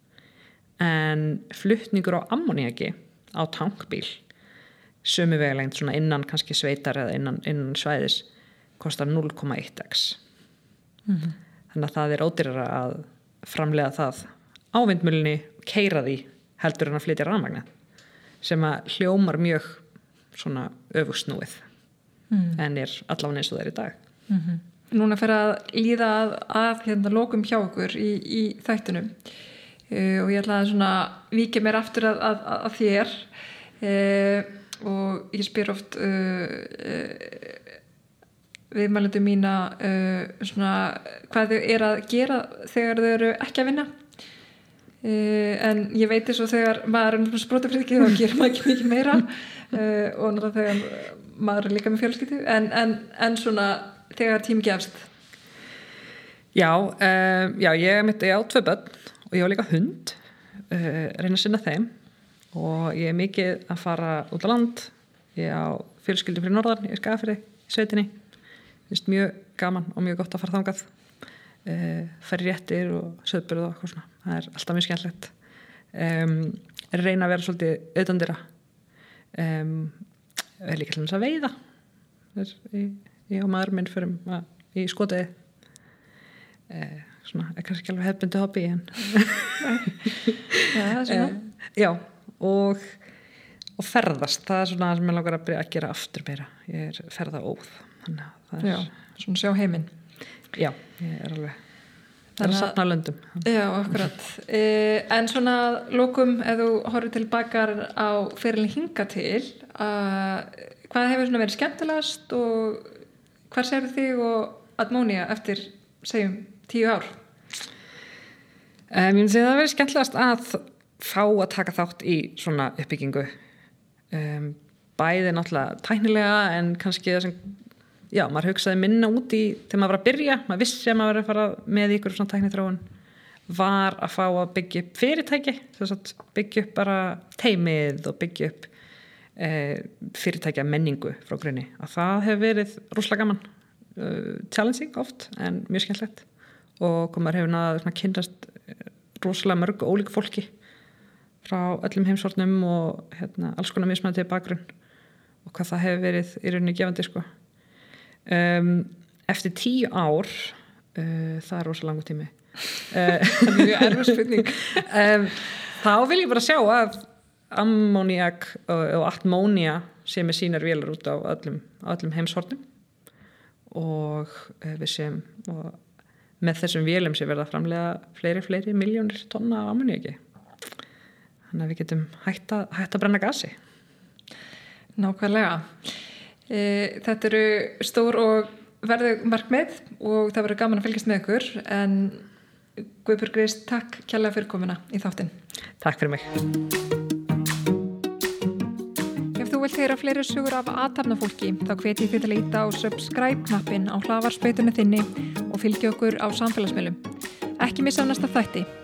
en flutningur á ammoniaki á tankbíl sömu vegalengd svona innan kannski sveitar eða innan, innan svæðis kostar núll komma eitt x mm-hmm. Þannig að það er ódýrara að framleiða það á vindmylunni og keyra því heldur en að flytja rafmagnið sem að hljómar mjög svona öfugsnúið mm. en er allavega eins og það er í dag. Mm-hmm. Núna fer að líða að, að hérna, lokum hjá okkur í, í þættunum uh, og ég ætla að svona víkja mér aftur að, að, að þér uh, og ég spyr oft uh, uh, viðmælendur mína uh, svona hvað þau er að gera þegar þau eru ekki að vinna. Uh, en ég veit þess að þegar maður er sprótafríkið þá gerir maður ekki mikið meira uh, og náttúrulega þegar maður er líka með fjölskyldu en, en, en svona þegar tími gefst Já, uh, já ég mitt ég á tvö börn og ég á líka hund uh, reyna að sinna þeim og ég er mikið að fara út á land ég á fjölskyldu fyrir norðan ég er Skagafirði, í sveitinni finnst mjög gaman og mjög gott að fara þangað uh, færi réttir og söðburð og eitthvað svona það er alltaf mjög skemmtilegt um, reyna að vera svolítið auðvandira um, er líka hljóðans að veiða er, ég, ég og maður minn förum að, í skotiði uh, svona, er kannski ekki alveg hefbundi hobby en ja, það er svona uh, já, og og ferðast, það er svona sem ég langar að, að gera aftur meira, ég er ferðaóð þannig að það er já, svona sjá heiminn já, ég er alveg það er að safna löndum já, akkurat eh, en svona lokum ef þú horfir tilbaka á ferilin hinga til að, hvað hefur svona verið skemmtilegast og hvar segir þig og Admonia eftir segjum tíu ár um, ég myndi segja það verið skemmtilegast að fá að taka þátt í svona uppbyggingu um, bæði náttúrulega tæknilega en kannski það sem já, maður hugsaði minna út í þegar maður var að byrja, maður vissi að maður var að fara með ykkur svona tækniþróun var að fá að byggja upp fyrirtæki þess að byggja upp bara teimið og byggja upp eh, fyrirtækja menningu frá grunni að það hefur verið rosalega gaman uh, challenging oft en mjög skemmtilegt og maður hefur náða svona kynnast rosalega mörg ólík fólki frá öllum heimshornum og hérna, alls konar mismunandi bakgrunn og hvað það hefur verið í rauninni gefandi sko. um, eftir tíu ár uh, það er rosa langur tími uh, mjög erfið spurning um, þá vil ég bara sjá að ammóníak og, og atmónía sé með sínar vélar út á öllum, öllum heimshornum og uh, við séum og með þessum vélum sé verða framlega fleiri, fleiri miljónir tonna af ammóníaki þannig að við getum hægt að, hægt að brenna gasi. Nákvæmlega. E, þetta eru stór og verðug markmið og það verður gaman að fylgjast með ykkur en Guðbjörg Riis, takk kærlega fyrir komuna í þáttinn. Takk fyrir mig. Ef þú vilt heyra fleiri sögur af athafnafólki þá hvet ég þig til að íta á subscribe-knappinn á hlaðvarpssveitunni þinni og fylgja okkur á samfélagsmiðlum. Ekki missa á næsta þætti.